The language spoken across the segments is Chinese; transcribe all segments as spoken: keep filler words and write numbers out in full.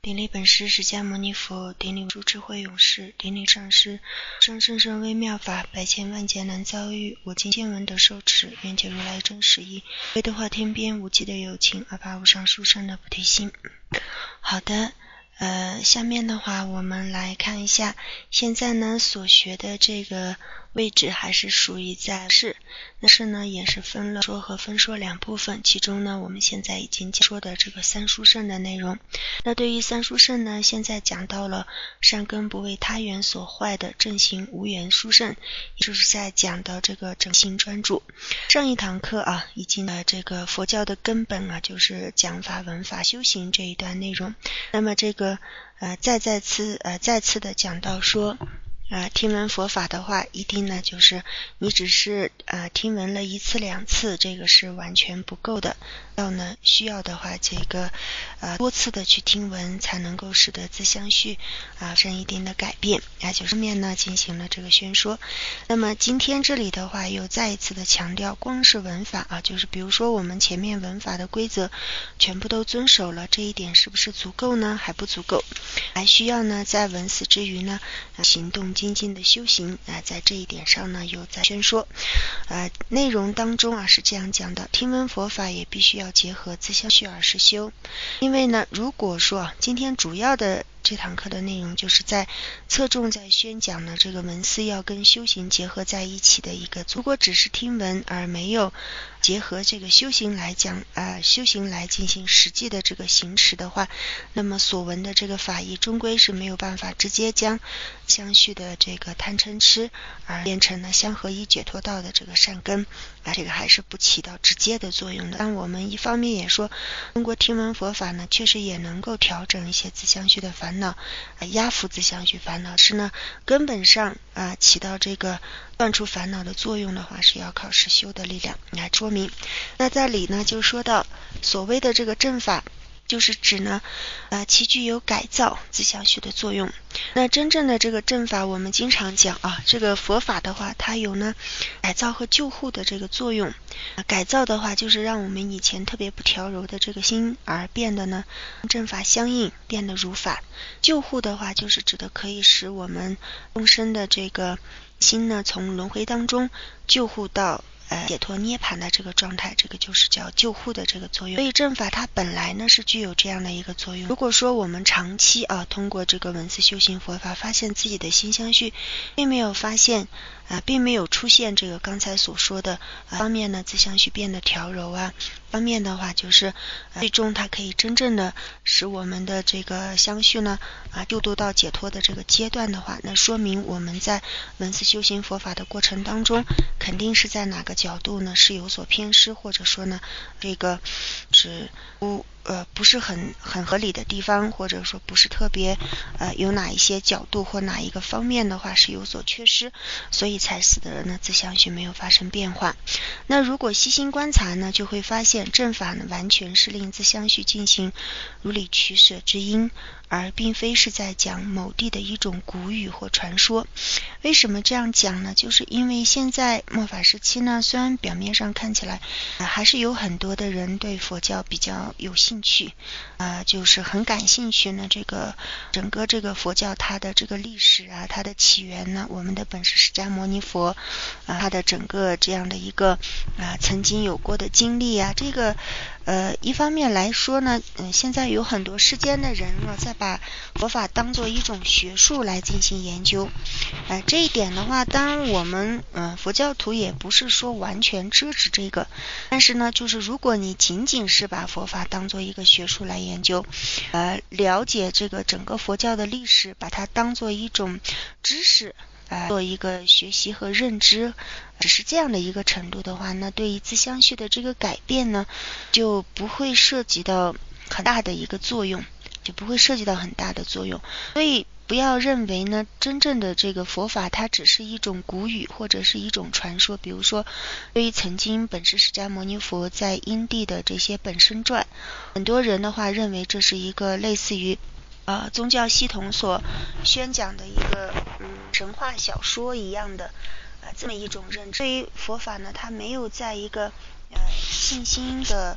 顶礼本师释迦牟尼佛，顶礼诸智慧勇士，顶礼上师，上甚深微妙法，百千万劫难遭遇。我今见闻得受持，愿解如来真实义。为德化天边无际的有情，阿拔无上殊胜的菩提心。好的，呃，下面的话我们来看一下，现在呢所学的这个位置还是属于在是，那是呢也是分了说和分说两部分，其中呢我们现在已经说的这个三殊胜的内容。那对于三殊胜呢，现在讲到了善根不为他缘所坏的正行无缘殊胜，也就是在讲到这个正行专注。上一堂课啊，已经的这个佛教的根本啊，就是讲法闻法修行这一段内容。那么这个呃再再次呃再次的讲到说呃，听闻佛法的话，一定呢就是你只是呃听闻了一次两次，这个是完全不够的。要呢需要的话，这个呃多次的去听闻，才能够使得自相续啊、呃、生一定的改变。啊，就上面呢进行了这个宣说。那么今天这里的话，又再一次的强调，光是闻法啊，就是比如说我们前面闻法的规则全部都遵守了，这一点是不是足够呢？还不足够，还需要呢在闻思之余呢，呃、行动精进的修行啊、呃，在这一点上呢又在宣说。呃，内容当中啊是这样讲的：听闻佛法也必须要结合自相续而实修。因为呢，如果说今天主要的这堂课的内容就是在侧重在宣讲呢这个闻思要跟修行结合在一起的一个，如果只是听闻而没有结合这个修行来讲呃修行来进行实际的这个行持的话，那么所闻的这个法义终归是没有办法直接将相续的这个贪嗔痴而变成了相合一解脱道的这个善根啊，这个还是不起到直接的作用的。但我们一方面也说，通过听闻佛法呢，确实也能够调整一些自相续的烦恼，呃、压服自相续烦恼，是呢根本上啊、呃、起到这个断除烦恼的作用的话，是要靠实修的力量来说明。那在里呢就说到所谓的这个正法，就是指呢呃其具有改造自相续的作用。那真正的这个正法，我们经常讲啊，这个佛法的话，它有呢改造和救护的这个作用。呃、改造的话，就是让我们以前特别不调柔的这个心而变得呢正法相应，变得如法。救护的话，就是指的可以使我们众生的这个心呢从轮回当中救护到呃，解脱涅槃的这个状态，这个就是叫救护的这个作用。所以正法它本来呢是具有这样的一个作用。如果说我们长期啊通过这个闻思修行佛法，发现自己的心相续并没有发现啊、呃，并没有出现这个刚才所说的、呃、方面呢，自相续变得调柔啊，方面的话就是、呃、最终它可以真正的使我们的这个相续呢啊救度到解脱的这个阶段的话，那说明我们在闻思修行佛法的过程当中，肯定是在哪个角度呢是有所偏失，或者说呢这个是不呃不是很很合理的地方，或者说不是特别呃有哪一些角度或哪一个方面的话是有所缺失，所以才使得呢自相续没有发生变化。那如果细心观察呢，就会发现正法呢完全是令自相续进行如理取舍之因，而并非是在讲某地的一种古语或传说。为什么这样讲呢？就是因为现在末法时期呢，虽然表面上看起来、呃、还是有很多的人对佛教比较有兴趣，呃，就是很感兴趣呢这个整个这个佛教它的这个历史啊，它的起源呢，我们的本师释迦牟尼佛呃它的整个这样的一个呃曾经有过的经历啊，这个呃一方面来说呢，嗯、呃，现在有很多世间的人啊在把佛法当作一种学术来进行研究。呃这一点的话，当然我们呃佛教徒也不是说完全支持这个，但是呢就是如果你仅仅是把佛法当作一个学术来研究，呃了解这个整个佛教的历史，把它当作一种知识呃做一个学习和认知，只是这样的一个程度的话，那对于自相续的这个改变呢，就不会涉及到很大的一个作用，就不会涉及到很大的作用。所以不要认为呢真正的这个佛法它只是一种古语或者是一种传说。比如说对于曾经本师释迦牟尼佛在因地的这些本生传，很多人的话认为这是一个类似于呃宗教系统所宣讲的一个嗯神话小说一样的呃这么一种认知。对于佛法呢，它没有在一个呃信心的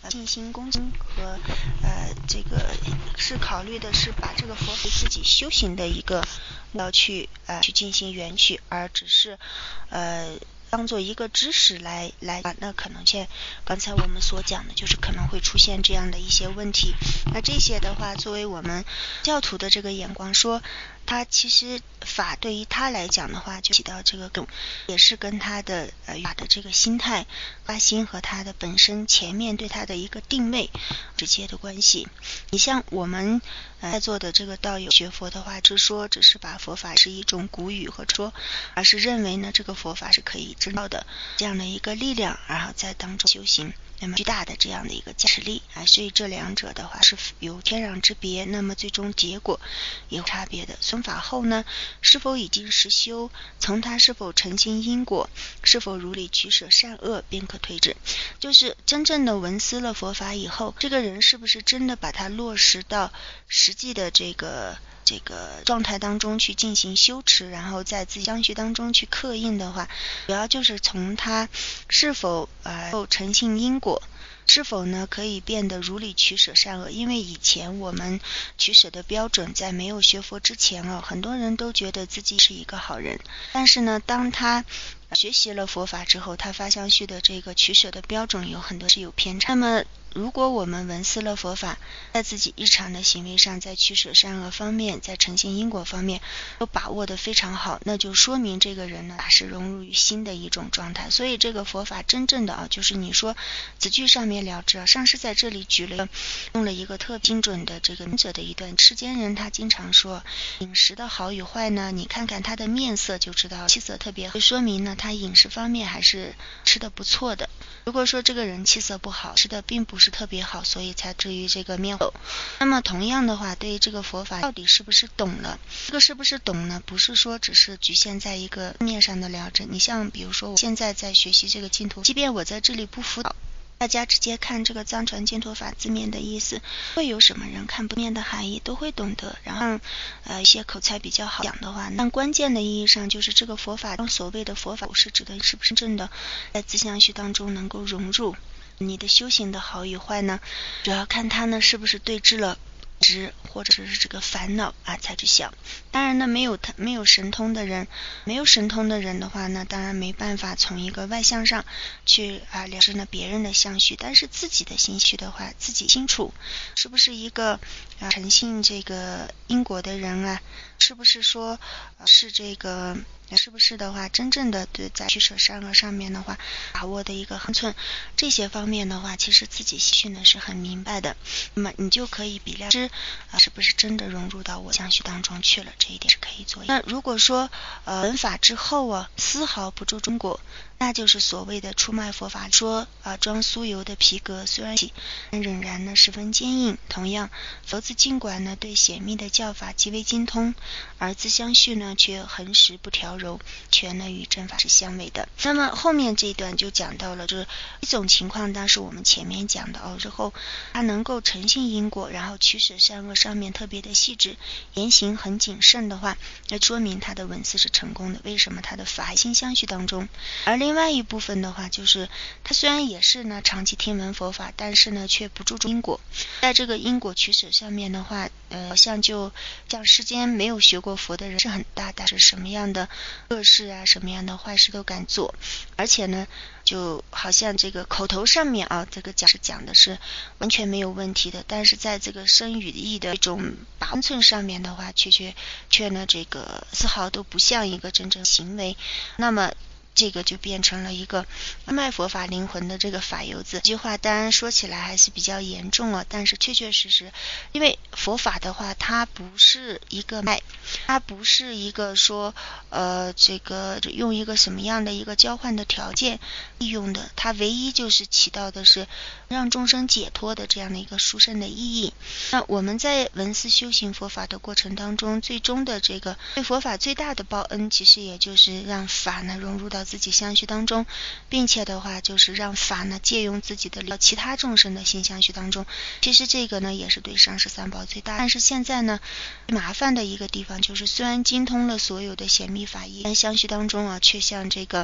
呃进行恭敬和呃这个是考虑的是把这个佛法自己修行的一个要去呃去进行缘起，而只是呃当做一个知识来来啊，那可能现刚才我们所讲的就是可能会出现这样的一些问题。那这些的话，作为我们教徒的这个眼光说，他其实法对于他来讲的话，就起到这个更也是跟他的呃法的这个心态发心和他的本身前面对他的一个定位直接的关系。你像我们呃在座的这个道友学佛的话，只说只是把佛法是一种古语和说，而是认为呢这个佛法是可以知道的这样的一个力量，然后在当中修行那么巨大的这样的一个加持力啊，所以这两者的话是有天壤之别，那么最终结果也有差别的。孙法后呢，是否已经实修，从他是否澄清因果，是否如理取舍善恶便可推知。就是真正的闻思了佛法以后，这个人是不是真的把它落实到实际的这个这个状态当中去进行修持，然后在自己相续当中去刻印的话，主要就是从他是否呃诚信因果，是否呢可以变得如理取舍善恶。因为以前我们取舍的标准在没有学佛之前啊，很多人都觉得自己是一个好人，但是呢当他学习了佛法之后，他发相续的这个取舍的标准有很多是有偏差。那么如果我们闻思了佛法，在自己日常的行为上，在取舍善恶方面，在诚信因果方面都把握得非常好，那就说明这个人呢是融入于心的一种状态。所以这个佛法真正的啊，就是你说子句上面了知啊，上师在这里举了用了一个特精准的这个者的一段。世间人他经常说饮食的好与坏呢，你看看他的面色就知道，气色特别好，就说明呢他饮食方面还是吃得不错的。如果说这个人气色不好，吃的并不是特别好，所以才至于这个面红。那么同样的话，对于这个佛法到底是不是懂了，这个是不是懂呢，不是说只是局限在一个面上的了解。你像比如说我现在在学习这个净土，即便我在这里不辅导大家直接看这个藏传净土法字面的意思，会有什么人看不面的含义都会懂得，然后呃一些口才比较好讲的话，但关键的意义上就是这个佛法所谓的佛法是指的是不是真的在自相续当中能够融入你的修行的好与坏呢，主要看它呢是不是对治了执或者是这个烦恼啊才去想。当然呢没有没有神通的人没有神通的人的话呢，当然没办法从一个外向上去啊了知呢别人的相续，但是自己的心绪的话自己清楚是不是一个啊诚信这个因果的人啊，是不是说、呃、是这个是不是的话真正的对在取舍善恶上面的话把握的一个分寸，这些方面的话其实自己心绪呢是很明白的，那么你就可以比量知、呃、是不是真的融入到我相续当中去了，这一点是可以做。那如果说呃闻法之后啊丝毫不注中果，那就是所谓的出卖佛法。说啊装酥油的皮革虽然起但仍然呢十分坚硬，同样佛子尽管呢对显密的教法极为精通，而自相续呢却恒时不调柔，却呢与正法是相违的。那么后面这一段就讲到了这一种情况，当时我们前面讲的哦，之后他能够诚信因果，然后取舍善恶上面特别的细致，言行很谨慎的话，那说明他的闻思是成功的。为什么他的法心相续当中？而另外一部分的话，就是他虽然也是呢长期听闻佛法，但是呢却不注重因果，在这个因果取舍上面的话，呃，好像就像世间没有学过佛的人是很大胆，是什么样的恶事啊，什么样的坏事都敢做，而且呢就好像这个口头上面啊，这个讲是讲的是完全没有问题的，但是在这个身语意的这种把分寸上面的话，却却却呢这个丝毫都不像一个真正行为，那么这个就变成了一个卖佛法灵魂的这个法油子。这句话当然说起来还是比较严重了，但是确确实实，因为佛法的话它不是一个卖，它不是一个说呃这个用一个什么样的一个交换的条件利用的，它唯一就是起到的是让众生解脱的这样的一个殊胜的意义。那我们在闻思修行佛法的过程当中，最终的这个对佛法最大的报恩，其实也就是让法呢融入到自己相续当中，并且的话就是让法呢借用自己的其他众生的心相续当中。其实这个呢也是对上师三宝最大，但是现在呢麻烦的一个地方就是，虽然精通了所有的显密法义，但相续当中啊却像这个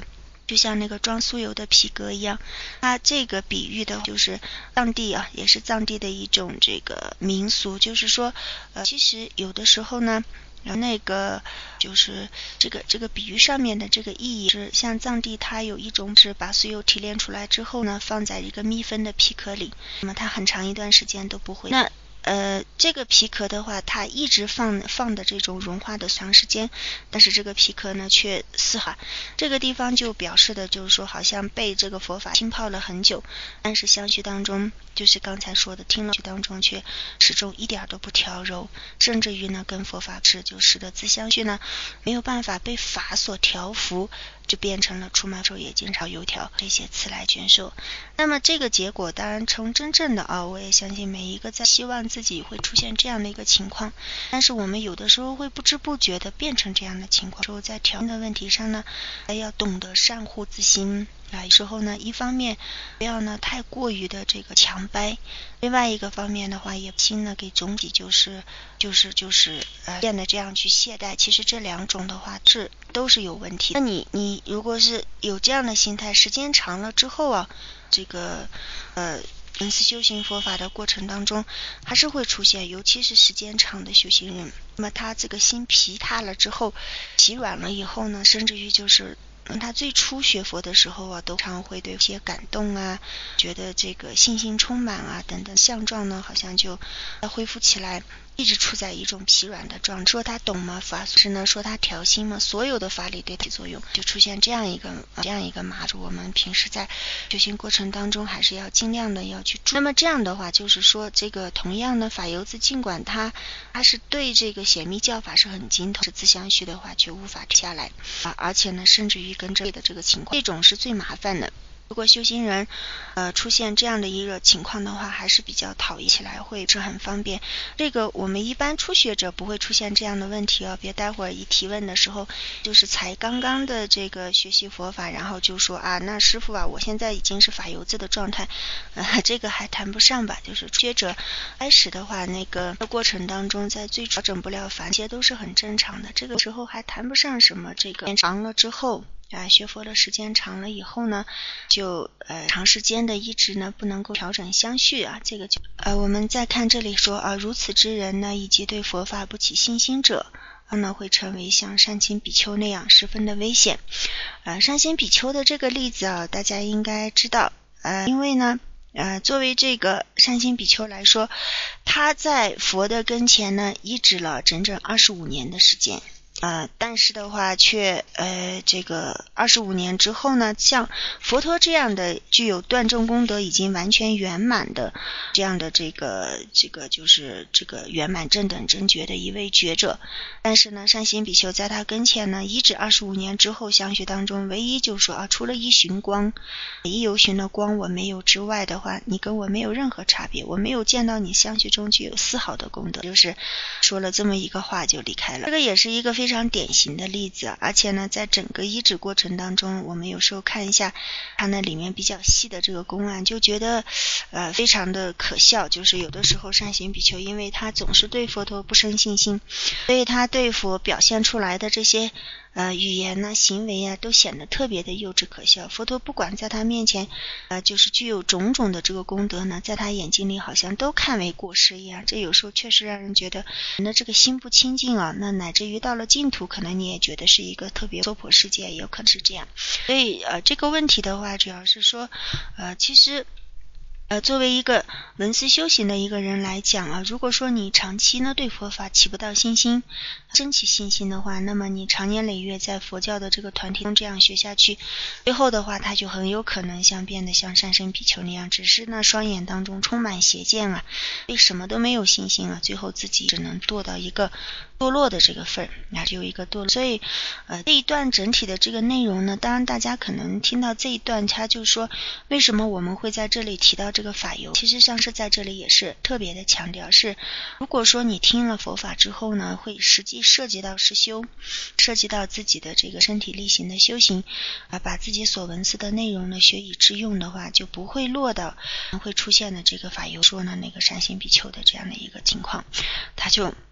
就像那个装酥油的皮革一样。它这个比喻的就是藏地啊，也是藏地的一种这个民俗，就是说呃，其实有的时候呢那个就是这个这个比喻上面的这个意义是，像藏地它有一种是把酥油提炼出来之后呢，放在一个密封的皮壳里，那么它很长一段时间都不会。那呃，这个皮壳的话，它一直放放的这种融化的长时间，但是这个皮壳呢却丝滑。这个地方就表示的就是说，好像被这个佛法浸泡了很久，但是相续当中，就是刚才说的听了当中却始终一点都不调柔，甚至于呢跟佛法是就使得自相续呢没有办法被法所调伏，就变成了出马咒也经常油条这些词来卷寿。那么这个结果当然从真正的啊，我也相信每一个在希望自己会出现这样的一个情况，但是我们有的时候会不知不觉的变成这样的情况。说在调的问题上呢，要懂得善护自心啊，有时候呢一方面不要呢太过于的这个强掰，另外一个方面的话也心呢给总体就是就是就是呃变得这样去懈怠，其实这两种的话是都是有问题的。那你你如果是有这样的心态，时间长了之后啊，这个呃文思修行佛法的过程当中还是会出现，尤其是时间长的修行人，那么他这个心疲沓了之后，疲软了以后呢，甚至于就是他最初学佛的时候啊，都常会对一些感动啊，觉得这个信心充满啊等等相状呢，好像就恢复起来，一直处在一种疲软的状态。说他懂吗？法是呢，说他调心吗？所有的法理对起作用，就出现这样一个这样一个麻住。我们平时在修行过程当中，还是要尽量的要去注意。那么这样的话，就是说这个同样的法游子，尽管他他是对这个显密教法是很精通，是自相续的话却无法停下来啊，而且呢，甚至于跟这里的这个情况，这种是最麻烦的。如果修行人呃出现这样的一个情况的话，还是比较讨厌起来，会是很方便。这个我们一般初学者不会出现这样的问题哦，别待会儿一提问的时候，就是才刚刚的这个学习佛法，然后就说啊，那师父啊，我现在已经是法游子的状态，呃，这个还谈不上吧。就是初学者开始的话，那个过程当中，在最调整不了法，这些都是很正常的。这个时候还谈不上什么这个长了之后。啊，学佛的时间长了以后呢，就呃长时间的一直呢不能够调整相续啊，这个就呃我们再看这里说啊，如此之人呢，以及对佛法不起信心者，啊呢会成为像善心比丘那样十分的危险。呃，善心比丘的这个例子啊，大家应该知道，呃，因为呢。呃，作为这个善心比丘来说，他在佛的跟前呢，依止了整整二十五年的时间。呃，但是的话却呃，这个二十五年之后呢，像佛陀这样的具有断证功德已经完全圆满的这样的这个这个就是这个圆满正等正觉的一位觉者，但是呢，善心比丘在他跟前呢，依止二十五年之后相续当中，唯一就说啊，除了一寻光，一由寻的光我没有之外的话，你跟我没有任何差别，我没有见到你相续中具有丝毫的功德，就是说了这么一个话就离开了。这个也是一个非常非常典型的例子，而且呢，在整个医治过程当中，我们有时候看一下它那里面比较细的这个公案，就觉得呃非常的可笑。就是有的时候善行比丘，因为他总是对佛陀不生信心，所以他对佛表现出来的这些呃语言呢、行为啊，都显得特别的幼稚可笑。佛陀不管在他面前呃就是具有种种的这个功德呢，在他眼睛里好像都看为过失一样。这有时候确实让人觉得人的这个心不清净啊，那乃至于到了净土，可能你也觉得是一个特别娑婆世界，也有可能是这样。所以呃这个问题的话，主要是说呃其实呃，作为一个文思修行的一个人来讲啊，如果说你长期呢对佛法起不到信心，升起信心的话，那么你长年累月在佛教的这个团体中这样学下去，最后的话他就很有可能像变得像善生比丘那样，只是呢双眼当中充满邪见啊，对什么都没有信心啊，最后自己只能堕到一个堕落的这个份儿，那只有一个堕落。所以呃这一段整体的这个内容呢，当然大家可能听到这一段，他就说为什么我们会在这里提到这个法游，其实上是在这里也是特别的强调，是如果说你听了佛法之后呢，会实际涉及到实修，涉及到自己的这个身体力行的修行啊，把自己所闻思的内容呢学以致用的话，就不会落到会出现的这个法游说呢那个善心比丘的这样的一个情况，他就会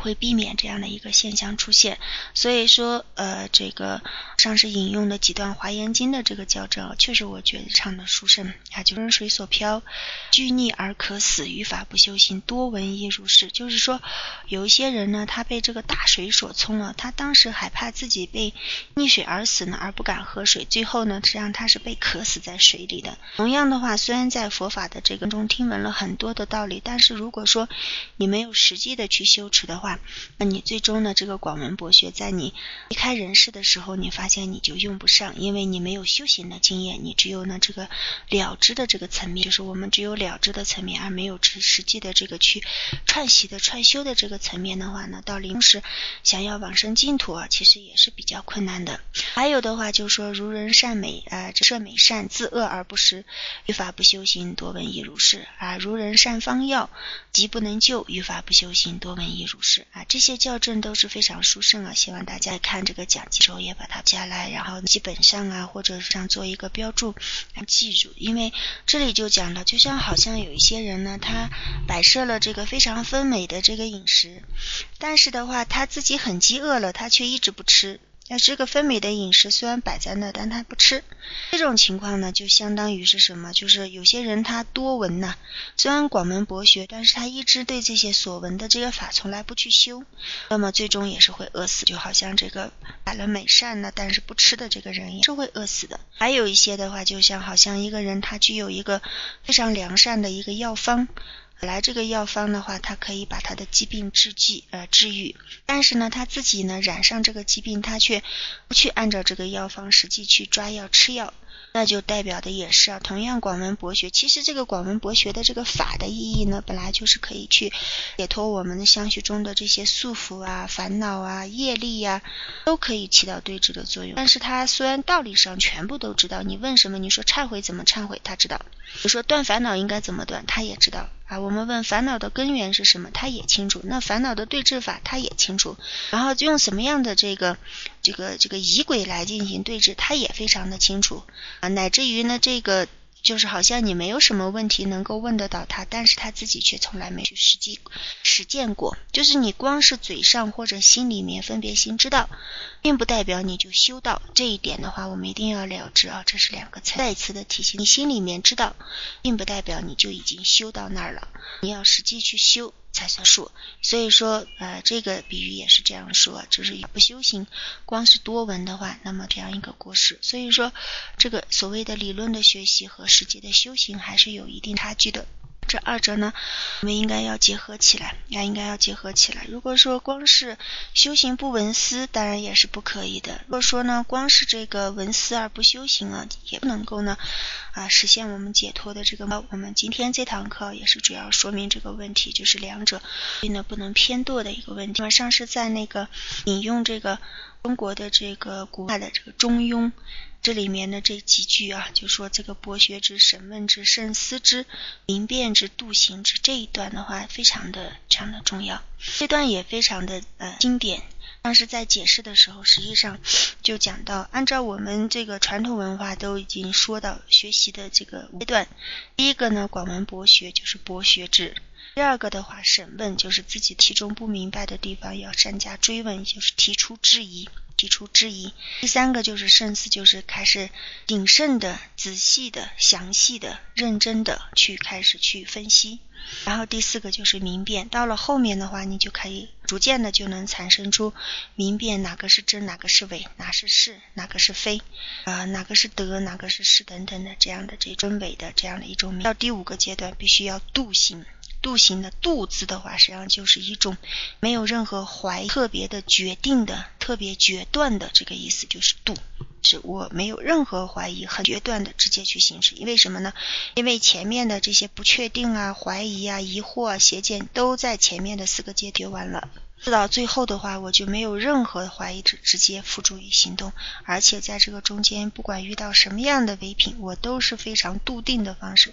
会避免这样的一个现象出现。所以说呃，这个上师引用的几段华严经的这个校正，确实我觉得唱的殊胜啊，就人水所漂，惧溺而可死，于法不修行，多闻亦如是。就是说有一些人呢，他被这个大水所冲了，他当时害怕自己被溺水而死呢，而不敢喝水，最后呢实际上他是被渴死在水里的。同样的话，虽然在佛法的这个中听闻了很多的道理，但是如果说你没有实际的去修持的话，那你最终呢这个广门博学在你离开人世的时候，你发现你就用不上，因为你没有修行的经验，你只有呢这个了知的这个层面，就是我们只有了知的层面，而没有实际的这个去串习的串修的这个层面的话呢，到临时想要往生净土啊，其实也是比较困难的。还有的话就是说如人善美啊，摄美善，自恶而不食，于法不修行，多闻亦如是啊。如人善方药，疾不能救，于法不修行，多闻亦如是啊。这些校正都是非常殊胜啊，希望大家看这个讲记时候也把它下来，然后基本上啊或者上做一个标注记住。因为这里就讲了，就像好像有一些人呢，他摆设了这个非常丰美的这个饮食，但是的话他自己很饥饿了，他却一直不吃。那这个丰美的饮食虽然摆在那，但他不吃，这种情况呢就相当于是什么，就是有些人他多闻呐、啊，虽然广门博学，但是他一直对这些所闻的这个法从来不去修，那么最终也是会饿死，就好像这个摆了美善呢，但是不吃的这个人也是会饿死的。还有一些的话，就像好像一个人他具有一个非常良善的一个药方，本来这个药方的话，它可以把他的疾病治剂呃治愈，但是呢他自己呢染上这个疾病，他却不去按照这个药方实际去抓药吃药，那就代表的也是啊，同样广门博学，其实这个广门博学的这个法的意义呢，本来就是可以去解脱我们的相续中的这些束缚啊、烦恼啊、业力啊，都可以起到对治的作用。但是他虽然道理上全部都知道，你问什么，你说忏悔怎么忏悔，他知道；你说断烦恼应该怎么断，他也知道啊。我们问烦恼的根源是什么，他也清楚；那烦恼的对治法，他也清楚。然后用什么样的这个这个这个仪轨来进行对治，他也非常的清楚啊，乃至于呢这个就是好像你没有什么问题能够问得到他，但是他自己却从来没去实际实践过。就是你光是嘴上或者心里面分别心知道，并不代表你就修到。这一点的话我们一定要了知啊，这是两个再一次的提醒，你心里面知道并不代表你就已经修到那儿了，你要实际去修才算数。所以说呃，这个比喻也是这样说，就是不修行光是多闻的话，那么这样一个过失。所以说这个所谓的理论的学习和实际的修行还是有一定差距的，这二者呢我们应该要结合起来呀，应该要结合起来。如果说光是修行不闻思，当然也是不可以的。如果说呢光是这个闻思而不修行啊，也不能够呢啊实现我们解脱的这个。我们今天这堂课也是主要说明这个问题，就是两者所以呢不能偏堕的一个问题。那么上是在那个引用这个中国的这个古代的这个中庸，这里面的这几句啊，就说这个博学之、审问之、慎思之、明辨之、度行之，这一段的话非常的非常的重要，这段也非常的呃经典。但是在解释的时候，实际上就讲到，按照我们这个传统文化都已经说到学习的这个阶段，第一个呢广门博学就是博学之，第二个的话审问，就是自己其中不明白的地方要善加追问，就是提出质疑提出质疑。第三个就是慎思，就是开始谨慎的、仔细的、详细的、认真的去开始去分析。然后第四个就是明辨，到了后面的话你就可以逐渐的就能产生出明辨哪个是真哪个是伪，哪是是哪个是非、呃、哪个是得哪个是失等等的这样的这真伪的这样的一种。到第五个阶段必须要度行，度行的度字的话实际上就是一种没有任何怀疑，特别的决定的特别决断的这个意思，就是度是我没有任何怀疑，很决断的直接去行使。因为什么呢？因为前面的这些不确定啊、怀疑啊、疑惑啊、邪见都在前面的四个阶段完了，到最后的话我就没有任何怀疑，直接付诸于行动。而且在这个中间不管遇到什么样的违品，我都是非常笃定的方式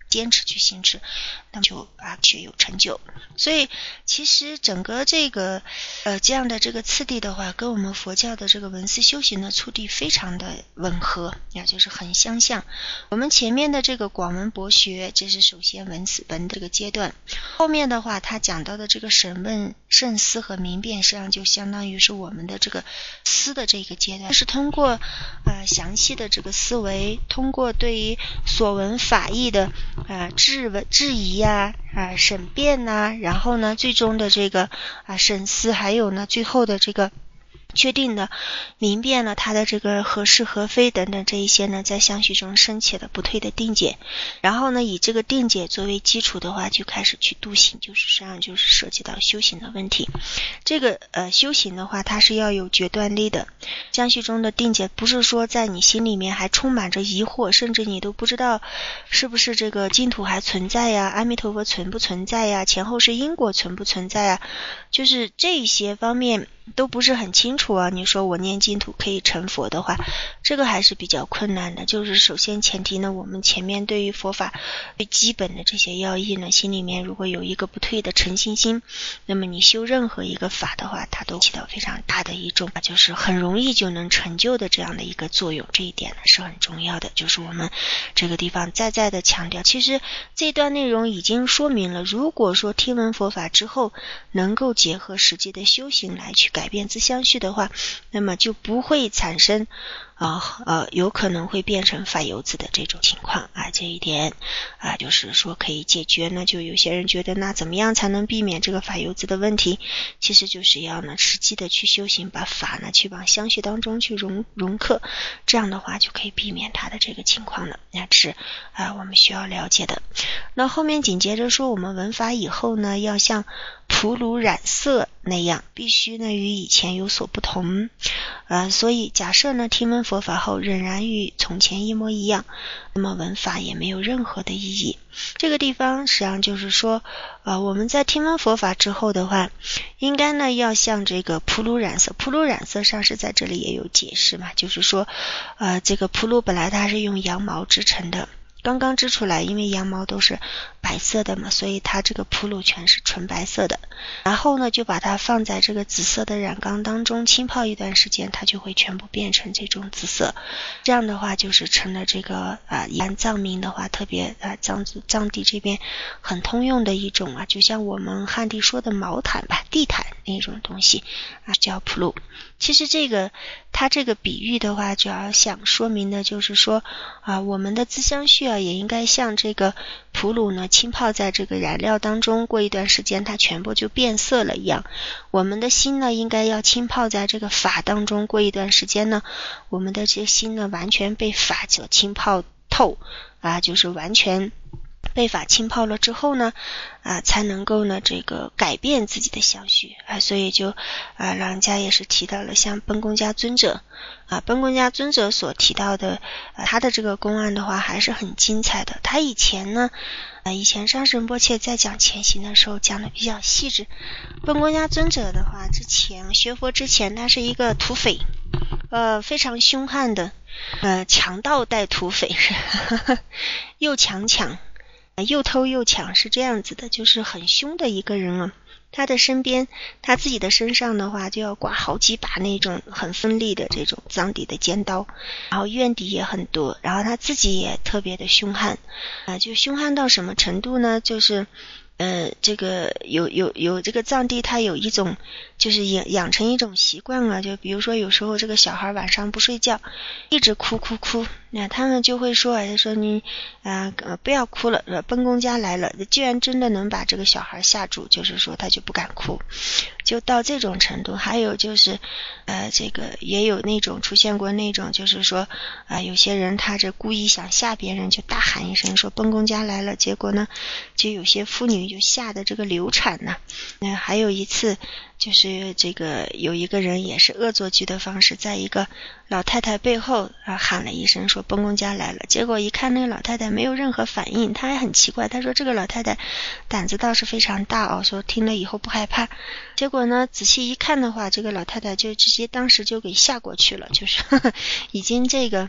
坚持去行持，那么就啊学有成就。所以其实整个这个呃这样的这个次第的话，跟我们佛教的这个闻思修行的次第非常的吻合，也就是很相像。我们前面的这个广闻博学，这是首先闻思闻这个阶段，后面的话他讲到的这个审问慎思和明辨，实际上就相当于是我们的这个思的这个阶段，就是通过呃详细的这个思维，通过对于所闻法义的呃质问质疑呀、啊、呃、审辩呐、啊，然后呢最终的这个啊、呃、审思，还有呢最后的这个确定的明辨了他的这个合是合非等等这一些呢，在相续中深切的不退的定解，然后呢以这个定解作为基础的话，就开始去度行，就是实际上就是涉及到修行的问题。这个呃修行的话，它是要有决断力的。相续中的定解不是说在你心里面还充满着疑惑，甚至你都不知道是不是这个净土还存在呀，阿弥陀佛存不存在呀，前后世因果存不存在呀，就是这些方面都不是很清楚啊。你说我念净土可以成佛的话，这个还是比较困难的。就是首先前提呢，我们前面对于佛法最基本的这些要义呢，心里面如果有一个不退的诚信心，那么你修任何一个法的话，它都起到非常大的一种就是很容易就能成就的这样的一个作用。这一点呢是很重要的，就是我们这个地方再再的强调。其实这段内容已经说明了，如果说听闻佛法之后能够结合实际的修行来去改变自相续的话，那么就不会产生啊呃有可能会变成法游子的这种情况啊。这一点啊就是说可以解决呢。就有些人觉得那怎么样才能避免这个法游子的问题，其实就是要呢实际的去修行，把法呢去往相续当中去融融刻，这样的话就可以避免他的这个情况了。那是啊我们需要了解的。那后面紧接着说，我们闻法以后呢，要像蒲芦染色那样，必须呢与以前有所不同。呃，所以假设呢听闻佛法后仍然与从前一模一样，那么闻法也没有任何的意义。这个地方实际上就是说呃，我们在听闻佛法之后的话，应该呢要像这个蒲芦染色。蒲芦染色上是在这里也有解释嘛，就是说呃，这个蒲芦本来它是用羊毛织成的，刚刚织出来，因为羊毛都是白色的嘛，所以它这个蒲芦全是纯白色的。然后呢就把它放在这个紫色的染缸当中浸泡一段时间，它就会全部变成这种紫色。这样的话就是成了这个啊，一般藏民的话，特别啊藏藏地这边很通用的一种啊，就像我们汉地说的毛毯吧，地毯那种东西啊，叫蒲芦。其实这个它这个比喻的话，主要想说明的就是说啊，我们的自相续啊，也应该像这个蒲芦呢浸泡在这个染料当中，过一段时间它全部就变色了一样。我们的心呢应该要浸泡在这个法当中，过一段时间呢，我们的这心呢完全被法所浸泡透啊，就是完全被法浸泡了之后呢啊，才能够呢这个改变自己的相续啊。所以就啊老人家也是提到了像本宫家尊者啊，本宫家尊者所提到的啊，他的这个公案的话还是很精彩的。他以前呢呃，以前上仁波切在讲前行的时候讲的比较细致。本宫家尊者的话，之前学佛之前他是一个土匪，呃非常凶悍的呃强盗带土匪又强抢又偷又抢，是这样子的，就是很凶的一个人啊。他的身边他自己的身上的话就要挂好几把那种很锋利的这种藏地的尖刀，然后怨敌也很多，然后他自己也特别的凶悍啊、呃，就凶悍到什么程度呢，就是呃，这个有有有这个藏地他有一种就是养养成一种习惯啊，就比如说有时候这个小孩晚上不睡觉一直哭哭哭，那他们就会说就说你啊、呃、不要哭了，本宫家来了，既然真的能把这个小孩吓住，就是说他就不敢哭，就到这种程度。还有就是呃这个也有那种出现过那种就是说啊、呃、有些人他这故意想吓别人，就大喊一声说本宫家来了，结果呢就有些妇女就吓得这个流产呢。那还有一次就是这个有一个人也是恶作剧的方式，在一个老太太背后啊喊了一声说本宫家来了，结果一看那个老太太没有任何反应，他还很奇怪，他说这个老太太胆子倒是非常大哦，说听了以后不害怕。结果呢仔细一看的话，这个老太太就直接当时就给吓过去了，就是呵呵已经这个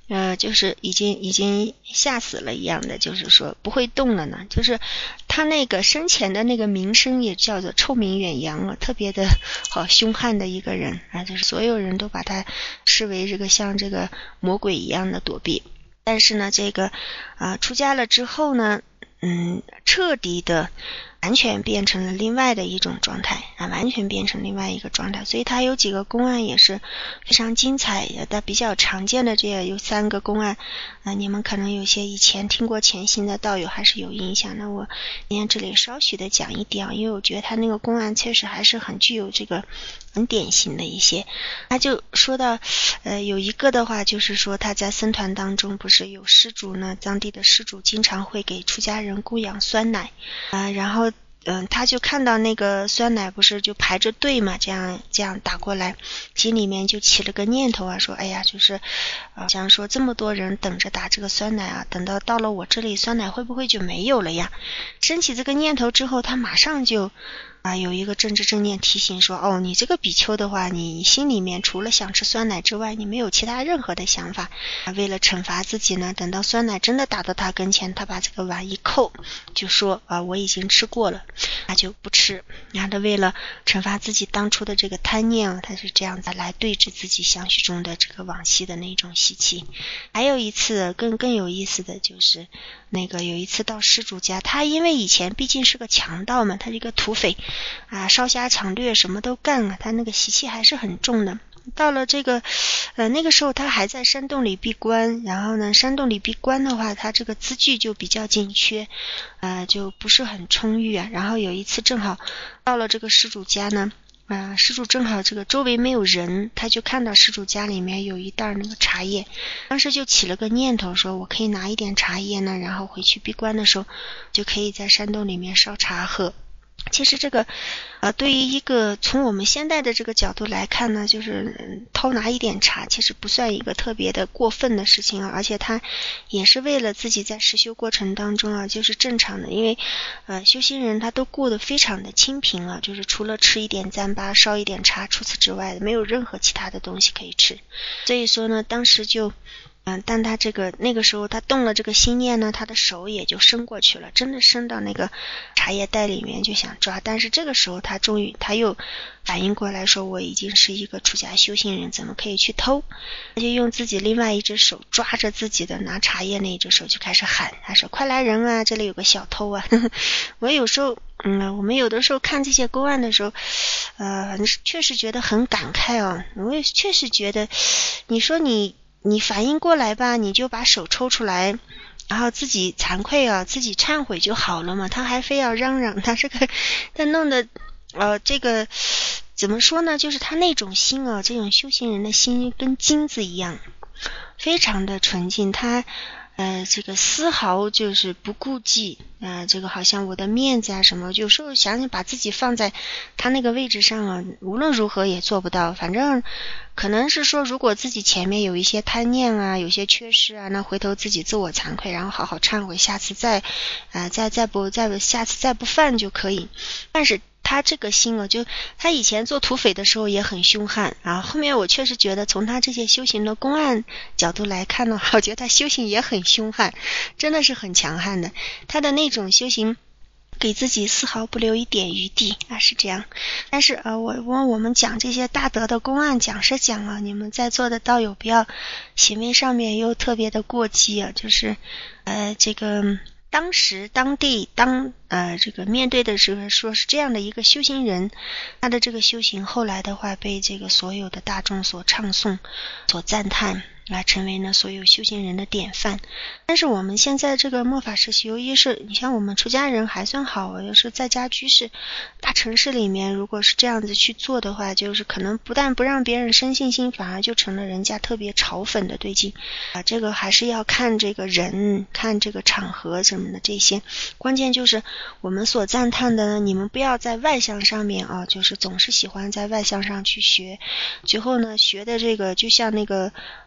呃，就是已经已经吓死了一样的，就是说不会动了呢。就是他那个生前的那个名声也叫做臭名远扬了，特别的好凶悍的一个人啊，就是所有人都把他视为这个像这个魔鬼一样的躲避。但是呢，这个啊、呃、出家了之后呢，嗯，彻底的完全变成了另外的一种状态啊，完全变成另外一个状态。所以他有几个公案也是非常精彩的，比较常见的这有三个公案啊，你们可能有些以前听过前行的道友还是有印象。那我今天这里稍许的讲一点啊，因为我觉得他那个公案确实还是很具有这个很典型的一些。他就说到呃，有一个的话就是说他在僧团当中不是有施主呢，当地的施主经常会给出家人供养酸奶啊、呃，然后嗯，他就看到那个酸奶不是就排着队嘛，这样这样打过来，心里面就起了个念头啊，说哎呀，就是呃想说这么多人等着打这个酸奶啊，等到到了我这里酸奶会不会就没有了呀？升起这个念头之后，他马上就啊，有一个政治正念提醒说，哦，你这个比丘的话，你心里面除了想吃酸奶之外，你没有其他任何的想法啊。为了惩罚自己呢，等到酸奶真的打到他跟前，他把这个碗一扣，就说啊，我已经吃过了，他就不吃。然后他为了惩罚自己当初的这个贪念啊，他是这样子来对治自己相续中的这个往昔的那种习气。还有一次更更有意思的就是那个有一次到施主家，他因为以前毕竟是个强盗嘛，他是一个土匪啊，烧杀抢掠什么都干了，他那个习气还是很重的。到了这个呃那个时候他还在山洞里闭关，然后呢山洞里闭关的话，他这个资具就比较紧缺，呃就不是很充裕啊。然后有一次正好到了这个施主家呢，啊、呃，施主正好这个周围没有人，他就看到施主家里面有一袋那个茶叶，当时就起了个念头，说我可以拿一点茶叶呢，然后回去闭关的时候就可以在山洞里面烧茶喝。其实这个呃，对于一个从我们现在的这个角度来看呢，就是、嗯、偷拿一点茶其实不算一个特别的过分的事情啊，而且他也是为了自己在实修过程当中啊，就是正常的，因为呃修行人他都过得非常的清贫啊，就是除了吃一点糌粑烧一点茶，除此之外没有任何其他的东西可以吃。所以说呢，当时就嗯，但他这个那个时候他动了这个心念呢，他的手也就伸过去了，真的伸到那个茶叶袋里面就想抓，但是这个时候他终于他又反应过来说，我已经是一个出家修行人，怎么可以去偷？他就用自己另外一只手抓着自己的拿茶叶那一只手就开始喊，他说快来人啊，这里有个小偷啊。呵呵，我有时候嗯，我们有的时候看这些公案的时候呃，确实觉得很感慨哦。我也确实觉得你说你你反应过来吧，你就把手抽出来，然后自己惭愧啊，自己忏悔就好了嘛。他还非要嚷嚷，他这个他弄的呃，这个怎么说呢？就是他那种心啊，这种修行人的心跟金子一样，非常的纯净。他呃，这个丝毫就是不顾忌啊、呃，这个好像我的面子啊什么，有时候想想把自己放在他那个位置上啊，无论如何也做不到。反正可能是说，如果自己前面有一些贪念啊，有些缺失啊，那回头自己自我惭愧，然后好好忏悔，下次再啊、呃，再再不再下次再不犯就可以。但是他这个心啊，就他以前做土匪的时候也很凶悍啊。后面我确实觉得从他这些修行的公案角度来看呢，我觉得他修行也很凶悍，真的是很强悍的。他的那种修行给自己丝毫不留一点余地啊，是这样。但是呃，我我我们讲这些大德的公案讲是讲啊，你们在座的道友不要行为上面又特别的过激啊，就是呃这个。当时当地当呃这个面对的时候说是这样的一个修行人，他的这个修行后来的话被这个所有的大众所唱颂所赞叹，来成为呢所有修行人的典范。但是我们现在这个末法时期，由于是你像我们出家人还算好，要是在家居士大城市里面如果是这样子去做的话，就是可能不但不让别人生信心，反而就成了人家特别嘲讽的对境啊。这个还是要看这个人，看这个场合什么的，这些关键就是我们所赞叹的呢，你们不要在外向上面啊，就是总是喜欢在外向上去学，最后呢学的这个就像那个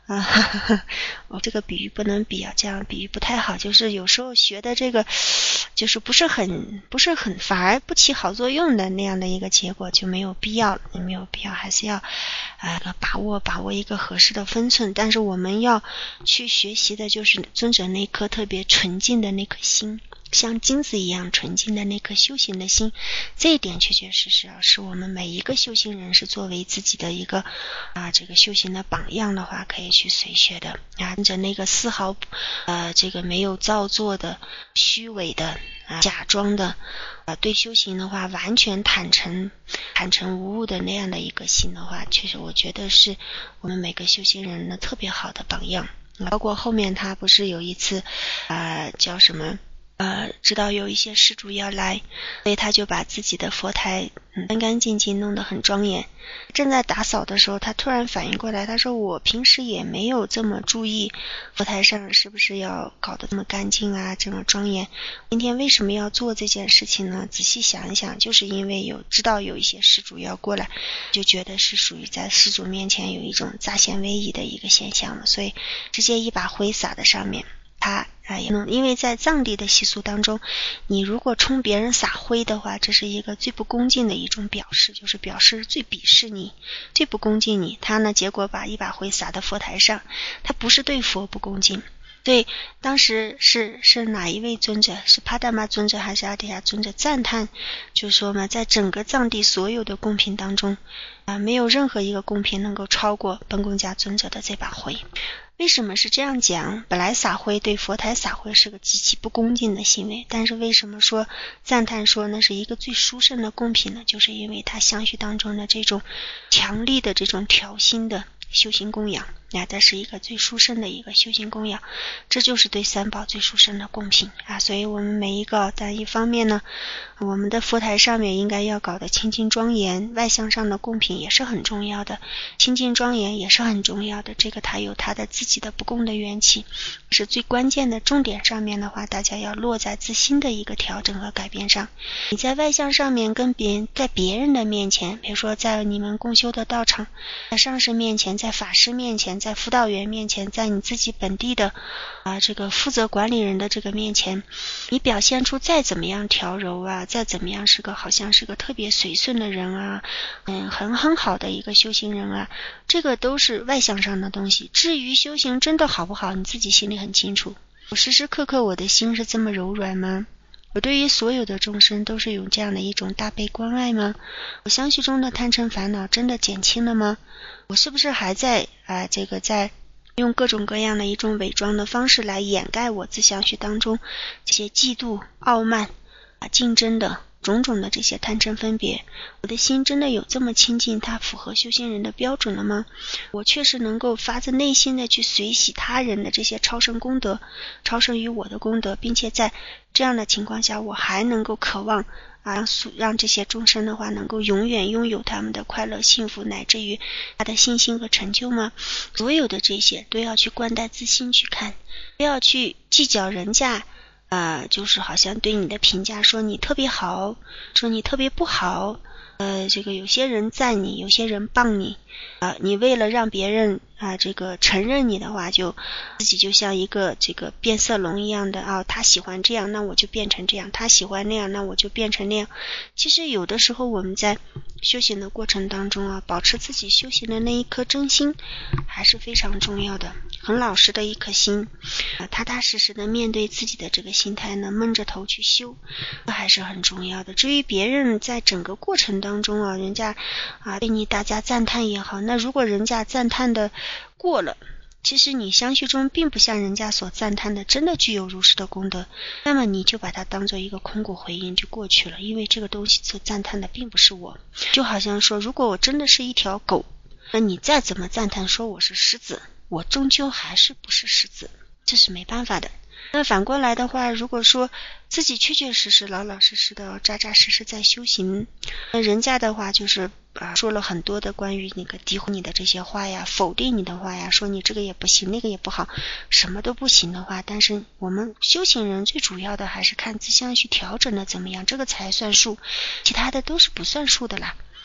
啊，哈哈，我这个比喻不能比啊，这样比喻不太好。就是有时候学的这个，就是不是很不是很，反而不起好作用的那样的一个结果，就没有必要了，没有必要，还是要啊、呃、把握把握一个合适的分寸。但是我们要去学习的就是尊者那颗特别纯净的那颗心。像金子一样纯净的那颗修行的心，这一点确确实实啊，是我们每一个修行人是作为自己的一个啊这个修行的榜样的话，可以去随学的啊，跟着那个丝毫呃这个没有造作的、虚伪的、啊、假装的，呃对修行的话完全坦诚、坦诚无误的那样的一个心的话，确实我觉得是我们每个修行人的特别好的榜样。包括后面他不是有一次啊、呃、叫什么？呃，知道有一些施主要来，所以他就把自己的佛台嗯干干净净弄得很庄严。正在打扫的时候，他突然反应过来，他说我平时也没有这么注意佛台上是不是要搞得这么干净啊，这么庄严。今天为什么要做这件事情呢？仔细想一想，就是因为有知道有一些施主要过来，就觉得是属于在施主面前有一种乍显威仪的一个现象了，所以直接一把灰洒在上面。他啊，因为在藏地的习俗当中，你如果冲别人洒灰的话，这是一个最不恭敬的一种表示，就是表示最鄙视你，最不恭敬你。他呢，结果把一把灰洒到佛台上，他不是对佛不恭敬。对，当时是是哪一位尊者？是帕达玛尊者还是阿底亚尊者？赞叹，就说嘛，在整个藏地所有的贡品当中，啊、呃，没有任何一个贡品能够超过本贡迦尊者的这把灰。为什么是这样讲？本来洒灰对佛台洒灰是个极其不恭敬的行为，但是为什么说赞叹说那是一个最殊胜的贡品呢？就是因为它相续当中的这种强力的这种调心的修行供养，那这是一个最殊胜的一个修行供养，这就是对三宝最殊胜的贡品啊！所以我们每一个在一方面呢，我们的佛台上面应该要搞得清净庄严，外向上的贡品也是很重要的，清净庄严也是很重要的，这个它有它的自己的不共的缘起，是最关键的重点上面的话，大家要落在自心的一个调整和改变上。你在外向上面跟别人，在别人的面前，比如说在你们共修的道场，在上师面前，在法师面前，在辅导员面前，在你自己本地的啊这个负责管理人的这个面前，你表现出再怎么样调柔啊，再怎么样是个好像是个特别随顺的人啊，嗯，很很好的一个修行人啊，这个都是外向上的东西。至于修行真的好不好，你自己心里很清楚。我时时刻刻我的心是这么柔软吗？我对于所有的众生都是有这样的一种大悲关爱吗？我相续中的贪嗔烦恼真的减轻了吗？我是不是还在啊、呃、这个在用各种各样的一种伪装的方式来掩盖我自相续当中这些嫉妒、傲慢啊、竞争的种种的这些贪嗔分别？我的心真的有这么清净，它符合修行人的标准了吗？我确实能够发自内心的去随喜他人的这些超胜功德，超胜于我的功德，并且在这样的情况下，我还能够渴望啊，让这些众生的话能够永远拥有他们的快乐幸福，乃至于他的信心和成就吗？所有的这些都要去观待自心去看，不要去计较人家呃，就是好像对你的评价说你特别好，说你特别不好，呃，这个有些人赞你，有些人谤你，啊、呃，你为了让别人啊、呃，这个承认你的话，就自己就像一个这个变色龙一样的啊，他喜欢这样，那我就变成这样；他喜欢那样，那我就变成那样。其实有的时候我们在修行的过程当中啊，保持自己修行的那一颗真心还是非常重要的，很老实的一颗心，啊，踏踏实实的面对自己的这个心态呢，闷着头去修，这还是很重要的。至于别人在整个过程当中啊，人家啊对你大家赞叹也好，那如果人家赞叹的过了，其实你相续中并不像人家所赞叹的真的具有如是的功德，那么你就把它当做一个空谷回应就过去了，因为这个东西所赞叹的并不是我。就好像说，如果我真的是一条狗，那你再怎么赞叹说我是狮子，我终究还是不是狮子，这是没办法的。那反过来的话，如果说自己确确实实老老实实的扎扎实实在修行，那人家的话就是啊说了很多的关于那个诋毁你的这些话呀，否定你的话呀，说你这个也不行，那个也不好，什么都不行的话，但是我们修行人最主要的还是看自相去调整的怎么样，这个才算数，其他的都是不算数的啦。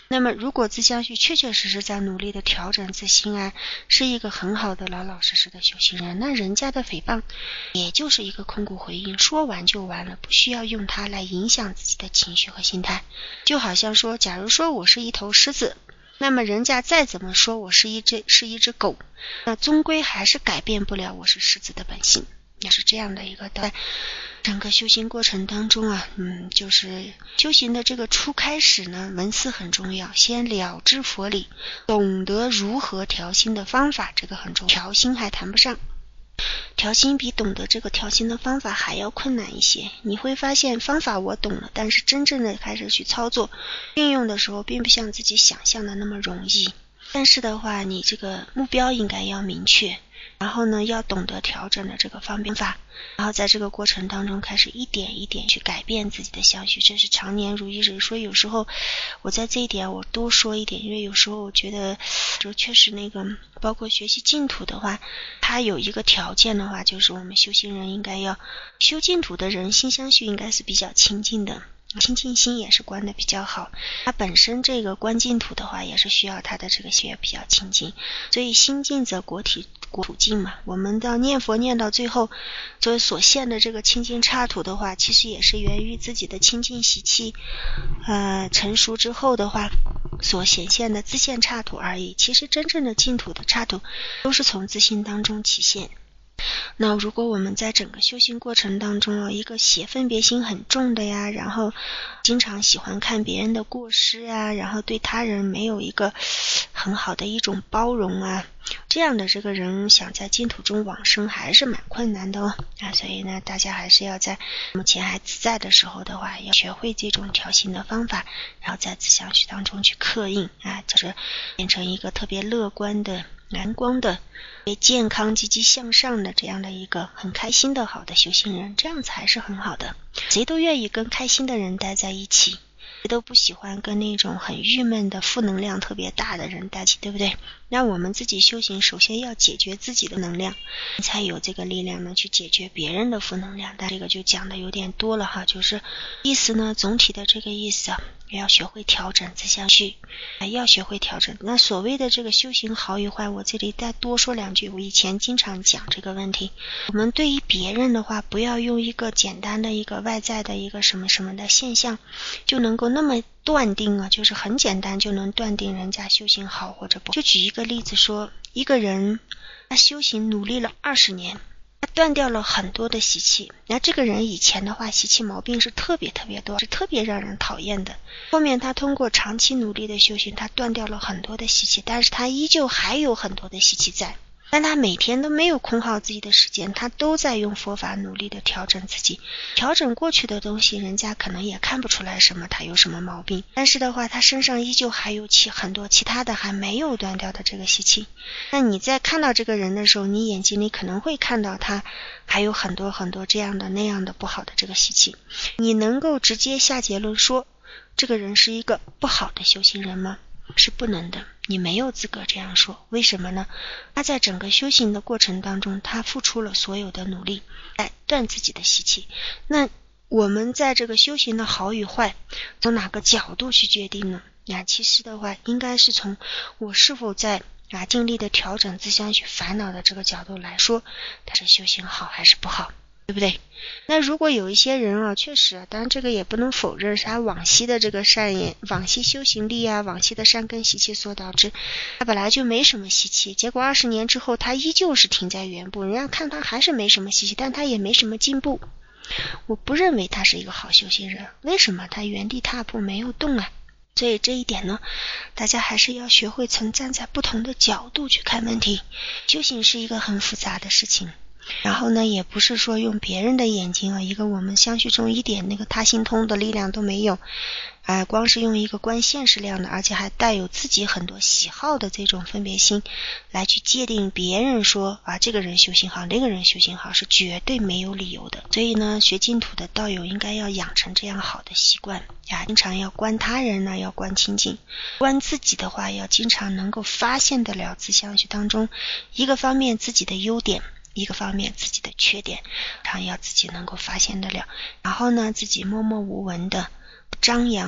那么如果自相续确确实实在努力的调整自心啊，是一个很好的老老实实的修行人，那人家的诽谤也就是一个空谷回应，说完就完了，不需要用它来影响自己的情绪和心态。就好像说，假如说我是一头狮子，那么人家再怎么说我是一只是一只狗，那终归还是改变不了我是狮子的本性。也是这样的一个在整个修行过程当中啊，嗯，就是修行的这个初开始呢，文思很重要，先了知佛理，懂得如何调心的方法，这个很重要。调心还谈不上，调心比懂得这个调心的方法还要困难一些。你会发现方法我懂了，但是真正的开始去操作运用的时候，并不像自己想象的那么容易。但是的话，你这个目标应该要明确，然后呢，要懂得调整的这个方便法，然后在这个过程当中开始一点一点去改变自己的相续，这是常年如一日。所以有时候我在这一点我多说一点，因为有时候我觉得就确实那个包括学习净土的话，它有一个条件的话，就是我们修行人应该要修净土的人心相续应该是比较清净的，清净心也是观的比较好，它本身这个观净土的话也是需要它的这个心也比较清净，所以心净则国体国土净嘛。我们到念佛念到最后，作为所现的这个清净刹土的话，其实也是源于自己的清净习气呃成熟之后的话所显现的自现刹土而已。其实真正的净土的刹土都是从自心当中起现。那如果我们在整个修行过程当中啊，一个写分别心很重的呀，然后经常喜欢看别人的过失啊，然后对他人没有一个很好的一种包容啊，这样的这个人想在净土中往生还是蛮困难的哦。啊，所以呢，大家还是要在目前还自在的时候的话，要学会这种调心的方法，然后在自相续当中去刻印啊，就是变成一个特别乐观的阳光的健康积极向上的这样的一个很开心的好的修行人，这样才是很好的。谁都愿意跟开心的人待在一起，谁都不喜欢跟那种很郁闷的负能量特别大的人待起，对不对？那我们自己修行首先要解决自己的能量，才有这个力量呢去解决别人的负能量。但这个就讲的有点多了哈，就是意思呢，总体的这个意思啊，要学会调整自相续，要学会调整。那所谓的这个修行好与坏，我这里再多说两句。我以前经常讲这个问题，我们对于别人的话，不要用一个简单的一个外在的一个什么什么的现象就能够那么断定啊，就是很简单就能断定人家修行好或者不。就举一个例子说，一个人他修行努力了二十年，他断掉了很多的习气，那这个人以前的话习气毛病是特别特别多，是特别让人讨厌的。后面他通过长期努力的修行，他断掉了很多的习气，但是他依旧还有很多的习气在，但他每天都没有空耗自己的时间，他都在用佛法努力的调整自己，调整过去的东西，人家可能也看不出来什么他有什么毛病，但是的话他身上依旧还有其很多其他的还没有断掉的这个习气。那你在看到这个人的时候，你眼睛里可能会看到他还有很多很多这样的那样的不好的这个习气，你能够直接下结论说这个人是一个不好的修行人吗？是不能的，你没有资格这样说。为什么呢？他在整个修行的过程当中，他付出了所有的努力来断自己的习气。那我们在这个修行的好与坏，从哪个角度去决定呢？那其实的话，应该是从我是否在啊尽力的调整自相续烦恼的这个角度来说，他是修行好还是不好，对不对？那如果有一些人啊，确实啊，当然这个也不能否认是他往昔的这个善业、往昔修行力啊、往昔的善根习气所导致，他本来就没什么习气，结果二十年之后他依旧是停在原步，人家看他还是没什么习气，但他也没什么进步。我不认为他是一个好修行人，为什么？他原地踏步没有动啊。所以这一点呢，大家还是要学会从站在不同的角度去看问题。修行是一个很复杂的事情，然后呢，也不是说用别人的眼睛啊，一个我们相续中一点那个他心通的力量都没有，哎、呃，光是用一个观现实量的，而且还带有自己很多喜好的这种分别心来去界定别人说啊，这个人修行好，那个人修行好，是绝对没有理由的。所以呢，学净土的道友应该要养成这样好的习惯呀，经常要观他人呢，要观清净，观自己的话，要经常能够发现得了自相续当中一个方面自己的优点，一个方面自己的缺点，常要自己能够发现得了，然后呢，自己默默无闻的不张扬，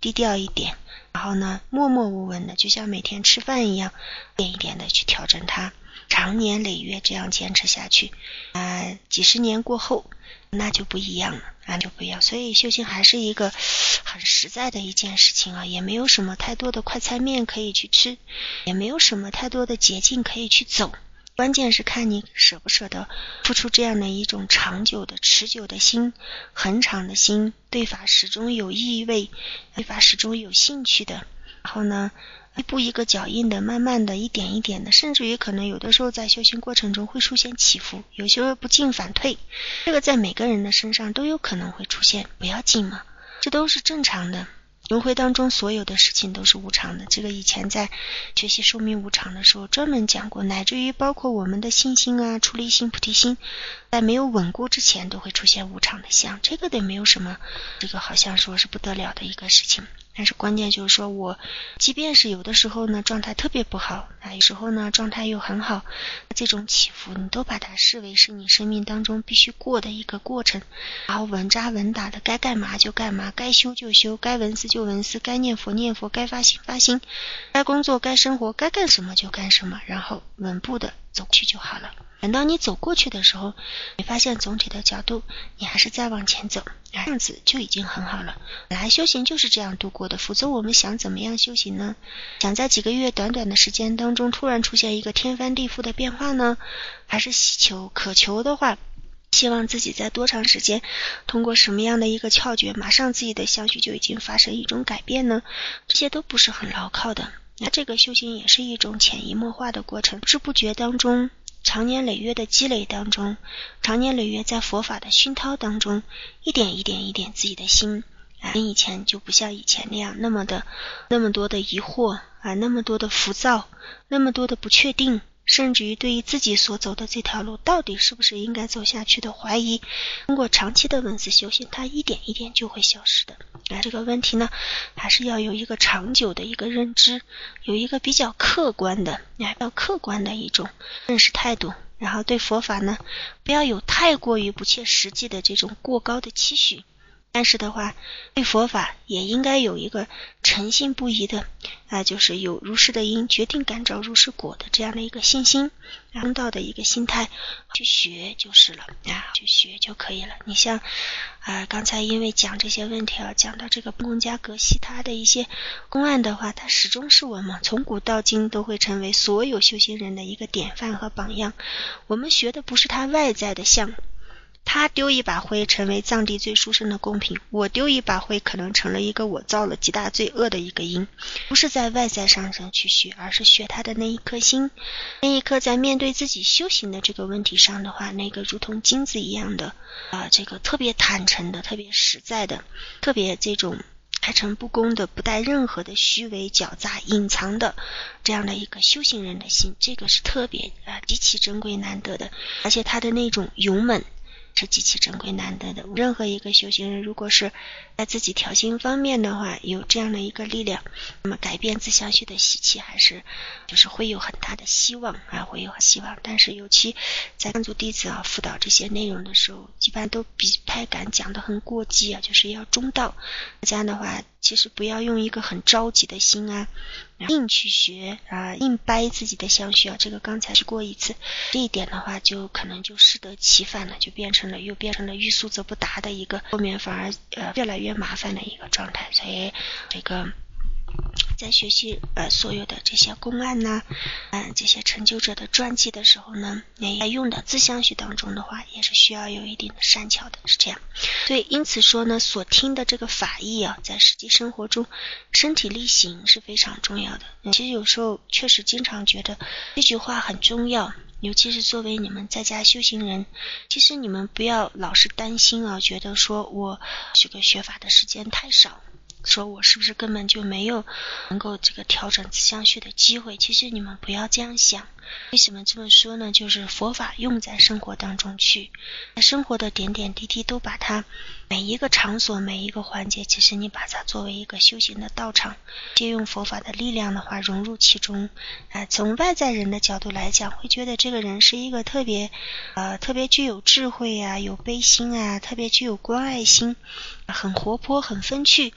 低调一点，然后呢默默无闻的，就像每天吃饭一样，一点一点的去调整它，长年累月这样坚持下去，呃，几十年过后那就不一样了，那就不一样。所以修行还是一个很实在的一件事情啊，也没有什么太多的快餐面可以去吃，也没有什么太多的捷径可以去走，关键是看你舍不舍得付出这样的一种长久的持久的心，恒长的心，对法始终有意味，对法始终有兴趣的，然后呢一步一个脚印的，慢慢的一点一点的，甚至于可能有的时候在修行过程中会出现起伏，有些时候不进反退，这个在每个人的身上都有可能会出现，不要紧嘛，这都是正常的。轮回当中所有的事情都是无常的，这个以前在学习寿命无常的时候专门讲过，乃至于包括我们的信心啊、出离心、菩提心，在没有稳固之前都会出现无常的相，这个得没有什么，这个好像说是不得了的一个事情。但是关键就是说，我即便是有的时候呢状态特别不好啊，有时候呢状态又很好，这种起伏你都把它视为是你生命当中必须过的一个过程，然后稳扎稳打的，该干嘛就干嘛，该修就修，该闻思就闻思，该念佛念佛，该发心发心，该工作该生活，该干什么就干什么，然后稳步的走去就好了。等到你走过去的时候，你发现总体的角度你还是在往前走，这样子就已经很好了。本来修行就是这样度过的，否则我们想怎么样修行呢？想在几个月短短的时间当中突然出现一个天翻地覆的变化呢？还是希求渴求的话，希望自己在多长时间通过什么样的一个窍诀，马上自己的相续就已经发生一种改变呢？这些都不是很牢靠的。那这个修行也是一种潜移默化的过程，不知不觉当中，长年累月的积累当中，长年累月在佛法的熏陶当中，一点一点一点自己的心啊，跟以前就不像以前那样那么的那么多的疑惑啊，那么多的浮躁，那么多的不确定，甚至于对于自己所走的这条路到底是不是应该走下去的怀疑，通过长期的文字修行，它一点一点就会消失的。啊，这个问题呢，还是要有一个长久的一个认知，有一个比较客观的，比较客观的一种认识态度，然后对佛法呢，不要有太过于不切实际的这种过高的期许。但是的话，对佛法也应该有一个诚信不疑的啊，就是有如是的因，决定感召如是果的这样的一个信心，中道的一个心态去学就是了啊，去学就可以了。你像啊，刚才因为讲这些问题啊，讲到这个贡家格西他的一些公案的话，它始终是我们从古到今都会成为所有修行人的一个典范和榜样。我们学的不是他外在的相，他丢一把灰成为藏地最殊胜的贡品，我丢一把灰可能成了一个我造了极大罪恶的一个因，不是在外在上上去学，而是学他的那一颗心，那一颗在面对自己修行的这个问题上的话，那个如同金子一样的啊、呃，这个特别坦诚的，特别实在的，特别这种开诚布公的，不带任何的虚伪狡诈隐藏的这样的一个修行人的心，这个是特别啊、呃、极其珍贵难得的，而且他的那种勇猛是极其珍贵难得的。任何一个修行人如果是在自己调心方面的话有这样的一个力量，那么改变自相续的习气还是就是会有很大的希望啊，会有希望。但是尤其在藏族弟子啊辅导这些内容的时候，一般都比太敢讲得很过激啊，就是要中道。这样的话其实不要用一个很着急的心啊硬去学啊，硬掰自己的相续啊，这个刚才提过一次，这一点的话就可能就适得其反了，就变成了又变成了欲速则不达的一个，后面反而呃越来越麻烦的一个状态。所以这个在学习呃所有的这些公案呢，嗯、呃、这些成就者的传记的时候呢，你在用的自相续当中的话，也是需要有一定的善巧的，是这样。所以因此说呢，所听的这个法义啊，在实际生活中身体力行是非常重要的。其实有时候确实经常觉得这句话很重要，尤其是作为你们在家修行人，其实你们不要老是担心啊，觉得说我这个学法的时间太少，说我是不是根本就没有能够这个调整自相续的机会。其实你们不要这样想。为什么这么说呢？就是佛法用在生活当中去，在生活的点点滴滴都把它每一个场所每一个环节，其实你把它作为一个修行的道场，借用佛法的力量的话融入其中、呃、从外在人的角度来讲，会觉得这个人是一个特别呃特别具有智慧啊，有悲心啊，特别具有关爱心，很活泼很风趣。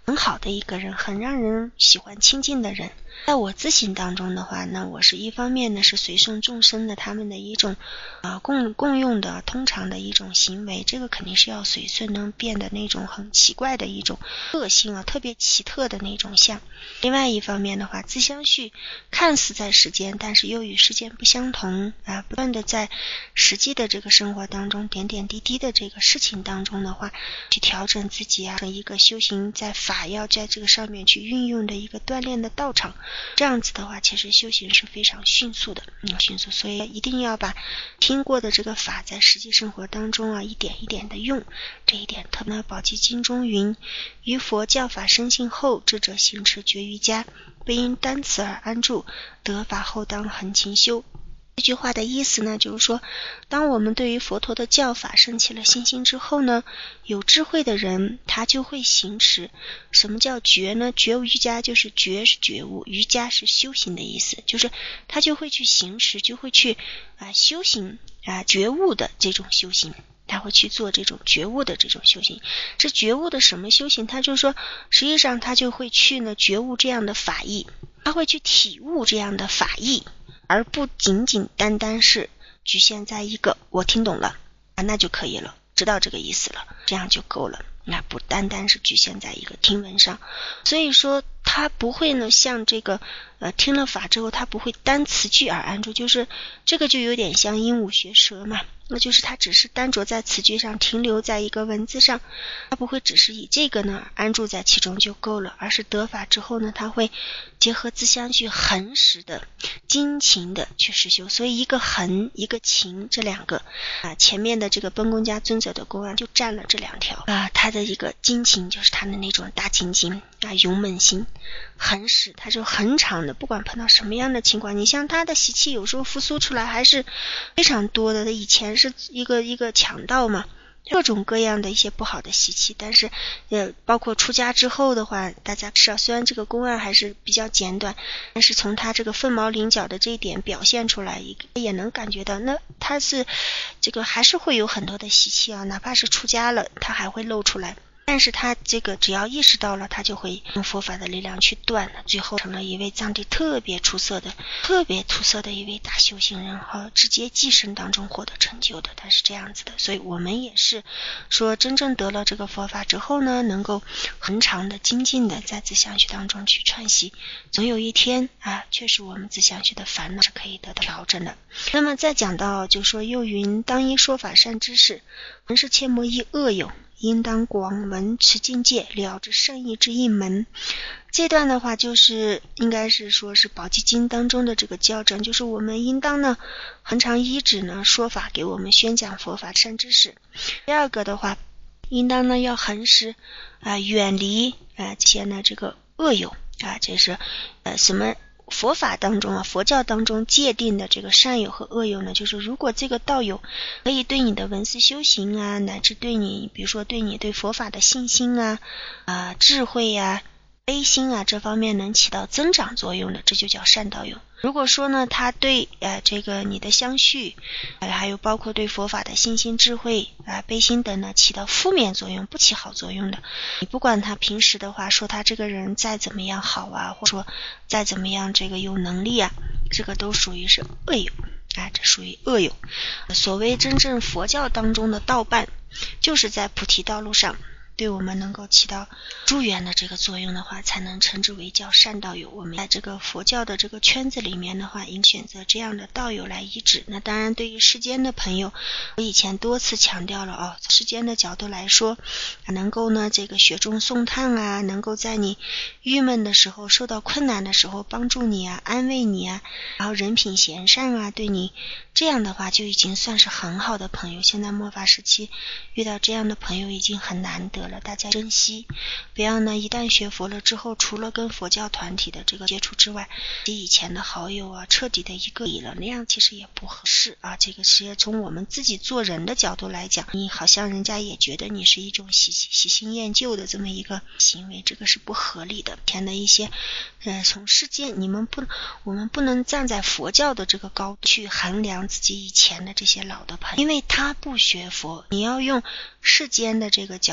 很好的一个人，很让人喜欢亲近的人。在我自省当中的话呢，我是一方面呢是随顺众生的他们的一种呃共共用的通常的一种行为，这个肯定是要随顺，能变得那种很奇怪的一种个性啊，特别奇特的那种相。另外一方面的话，自相续看似在时间，但是又与时间不相同啊，不断的在实际的这个生活当中点点滴滴的这个事情当中的话，去调整自己啊，一个修行在法要在这个上面去运用的一个锻炼的道场。这样子的话，其实修行是非常迅速的，嗯，迅速，所以一定要把听过的这个法在实际生活当中啊，一点一点的用。这一点特别，宝积经中云：于佛教法深信后，智者行持觉瑜伽，不因单词而安住，得法后当恒勤修。这句话的意思呢，就是说，当我们对于佛陀的教法升起了信心之后呢，有智慧的人他就会行持。什么叫觉呢？觉瑜伽就是觉是觉悟，瑜伽是修行的意思，就是他就会去行持，就会去啊、呃、修行啊、呃、觉悟的这种修行。他会去做这种觉悟的这种修行。这觉悟的什么修行？他就说实际上他就会去呢觉悟这样的法义，他会去体悟这样的法义，而不仅仅单单是局限在一个我听懂了啊，那就可以了，知道这个意思了，这样就够了，那不单单是局限在一个听闻上。所以说他不会呢像这个呃听了法之后他不会单词句而安住，就是这个就有点像鹦鹉学舌嘛，那就是他只是单着在词句上，停留在一个文字上，他不会只是以这个呢安住在其中就够了，而是得法之后呢，他会结合自相续恒实的精勤的去实修。所以一个恒一个勤，这两个啊，前面的这个奔公家尊者的公案就占了这两条啊，他的一个精勤就是他的那种大精进啊，勇猛心，恒实他就恒常的，不管碰到什么样的情况，你像他的习气有时候复苏出来还是非常多的，他以前是一个一个强盗嘛，各种各样的一些不好的习气，但是呃，包括出家之后的话，大家知道虽然这个公案还是比较简短，但是从他这个凤毛麟角的这一点表现出来，也能感觉到那他是这个还是会有很多的习气啊，哪怕是出家了他还会露出来，但是他这个只要意识到了，他就会用佛法的力量去断了，最后成了一位藏地特别出色的特别出色的一位大修行人，和直接寄生当中获得成就的，他是这样子的。所以我们也是说真正得了这个佛法之后呢，能够恒常的精进的在自相续当中去串习，总有一天啊，确实我们自相续的烦恼是可以得到调整的。那么再讲到就说又云：当一说法善知识，闻是切莫依恶友，应当广闻持境界，了知圣意之一门。这段的话就是应该是说是宝积经当中的这个教证，就是我们应当呢恒常依止呢说法给我们宣讲佛法善知识。第二个的话，应当呢要恒时啊、呃、远离啊、呃、这些呢这个恶友啊，这是呃什么佛法当中啊，佛教当中界定的这个善友和恶友呢，就是如果这个道友可以对你的闻思修行啊，乃至对你比如说对你对佛法的信心啊、呃、智慧啊、悲心啊这方面能起到增长作用的，这就叫善道友。如果说呢他对呃这个你的相续、呃、还有包括对佛法的信心、智慧啊、呃、悲心等呢起到负面作用，不起好作用的，你不管他平时的话说他这个人再怎么样好啊，或者说再怎么样这个有能力啊，这个都属于是恶友啊，这属于恶友。所谓真正佛教当中的道伴，就是在菩提道路上对我们能够起到助缘的这个作用的话，才能称之为叫善道友。我们在这个佛教的这个圈子里面的话，应选择这样的道友来依止。那当然对于世间的朋友，我以前多次强调了哦，世间的角度来说，能够呢这个雪中送炭啊，能够在你郁闷的时候、受到困难的时候帮助你啊、安慰你啊，然后人品贤善啊，对你这样的话就已经算是很好的朋友。现在末法时期遇到这样的朋友已经很难得了，大家珍惜，不要呢一旦学佛了之后，除了跟佛教团体的这个接触之外，以前的好友啊彻底的一个离了，那样其实也不合适啊。这个是从我们自己做人的角度来讲，你好像人家也觉得你是一种喜喜新厌旧的这么一个行为，这个是不合理的。前的一些呃从世间你们不我们不能站在佛教的这个高度去衡量自己以前的这些老的朋友，因为他不学佛，你要用世间的这个角度的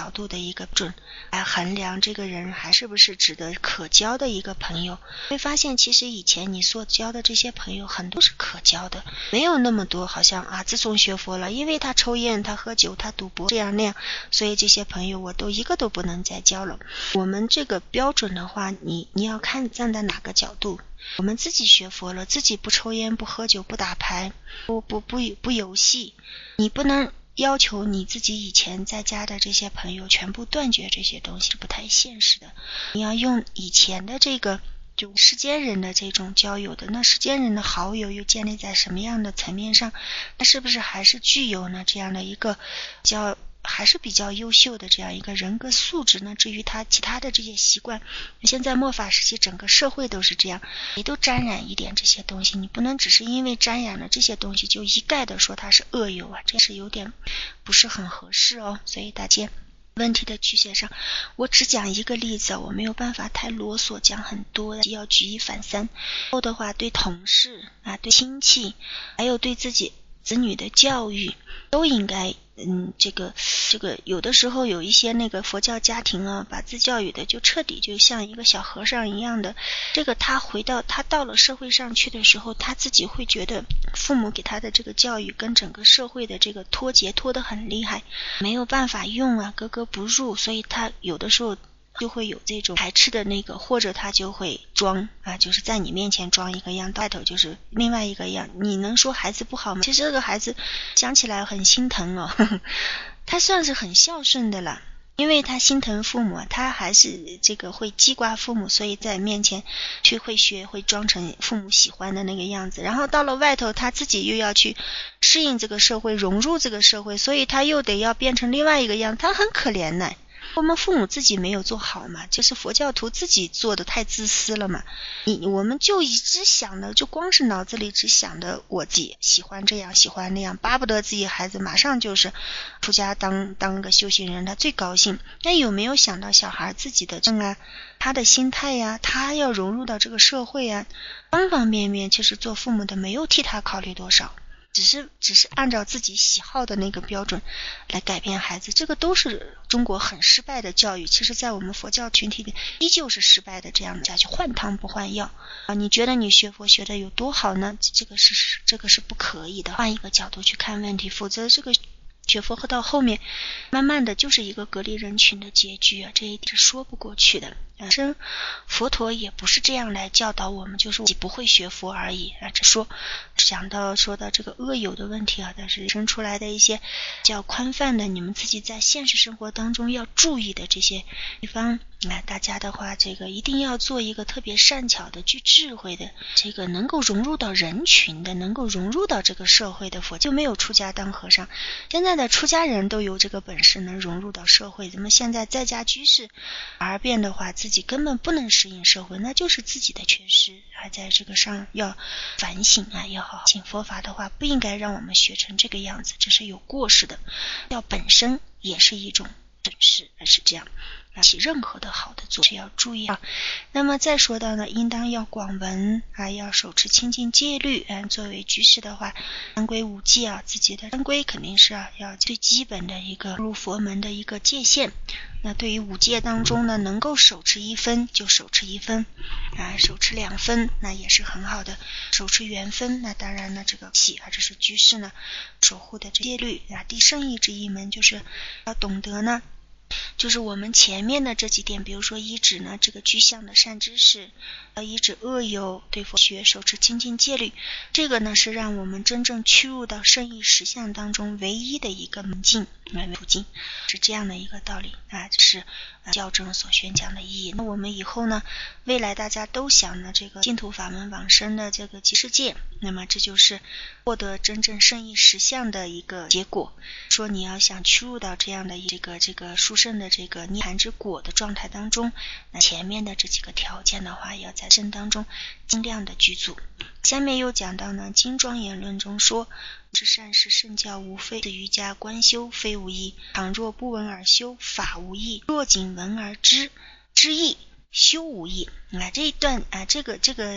一个准来衡量这个人还是不是值得可交的一个朋友。会发现其实以前你所交的这些朋友很多是可交的，没有那么多好像啊自从学佛了，因为他抽烟他喝酒他赌博这样那样，所以这些朋友我都一个都不能再交了。我们这个标准的话，你你要看站在哪个角度。我们自己学佛了，自己不抽烟不喝酒不打牌不不不不游戏，你不能要求你自己以前在家的这些朋友全部断绝这些东西，是不太现实的。你要用以前的这个就世间人的这种交友的，那世间人的好友又建立在什么样的层面上？那是不是还是具有呢这样的一个叫还是比较优秀的这样一个人格素质呢？至于他其他的这些习惯，现在末法时期整个社会都是这样，你都沾染一点这些东西，你不能只是因为沾染了这些东西就一概的说他是恶友啊，这是有点不是很合适哦。所以大家问题的曲线上，我只讲一个例子，我没有办法太啰嗦讲很多，要举一反三。后的话对同事啊、对亲戚，还有对自己子女的教育都应该嗯，这个这个有的时候有一些那个佛教家庭啊，把自教育的就彻底就像一个小和尚一样的，这个他回到他到了社会上去的时候，他自己会觉得父母给他的这个教育跟整个社会的这个脱节脱得很厉害，没有办法用啊，格格不入，所以他有的时候就会有这种排斥的那个，或者他就会装啊，就是在你面前装一个样，外头就是另外一个样。你能说孩子不好吗？其实这个孩子讲起来很心疼哦，呵呵，他算是很孝顺的了，因为他心疼父母，他还是这个会记挂父母，所以在面前去会学会装成父母喜欢的那个样子。然后到了外头，他自己又要去适应这个社会，融入这个社会，所以他又得要变成另外一个样，他很可怜呢。我们父母自己没有做好嘛，就是佛教徒自己做的太自私了嘛。你我们就一直想的，就光是脑子里只想的我自己喜欢这样喜欢那样，巴不得自己孩子马上就是出家当当个修行人，他最高兴。那有没有想到小孩自己的正啊，他的心态呀，他要融入到这个社会啊，方方面面，其实做父母的没有替他考虑多少。只是只是按照自己喜好的那个标准来改变孩子，这个都是中国很失败的教育。其实在我们佛教群体里依旧是失败的这样的下去，换汤不换药啊！你觉得你学佛学的有多好呢？这个是这个是不可以的，换一个角度去看问题，否则这个学佛到后面慢慢的就是一个隔离人群的结局啊，这一点是说不过去的。本身佛陀也不是这样来教导我们，就是自己不会学佛而已啊。只说讲到说到这个恶友的问题啊，但是生出来的一些较宽泛的，你们自己在现实生活当中要注意的这些地方啊，大家的话，这个一定要做一个特别善巧的、具智慧的，这个能够融入到人群的，能够融入到这个社会的佛，就没有出家当和尚。现在的出家人都有这个本事，能融入到社会。怎么现在在家居士而变的话，自己根本不能适应社会，那就是自己的缺失，还在这个上要反省啊，要好好信佛法的话，不应该让我们学成这个样子，这是有过失的。要本身也是一种本事，而是这样起任何的好的作用要注意啊。那么再说到呢，应当要广闻啊，要手持清净戒律。嗯，作为居士的话，三规五戒啊，自己的三规肯定是啊，要最基本的一个入佛门的一个界限。那对于五戒当中呢，能够手持一分就手持一分啊，手持两分那也是很好的，手持原分那当然呢，这个喜啊，这是居士呢守护的戒律啊。第圣义之一门就是要懂得呢。就是我们前面的这几点，比如说依止呢这个居相的善知识，呃依止恶友，对佛学手持清净戒律，这个呢是让我们真正趋入到圣义实相当中唯一的一个门径途径，是这样的一个道理啊，这是教正所宣讲的意义。那我们以后呢，未来大家都想呢这个净土法门往生的这个极世界，那么这就是获得真正圣义实相的一个结果。说你要想趋入到这样的这个这个殊胜的这个涅槃之果的状态当中，那前面的这几个条件的话，要在生当中尽量的具足。下面又讲到呢，经庄严论中说，知善事圣教无非是瑜伽观修非无益，倘若不闻而修，法无益；若仅闻而知，知益修无益。啊，这一段啊，这个这个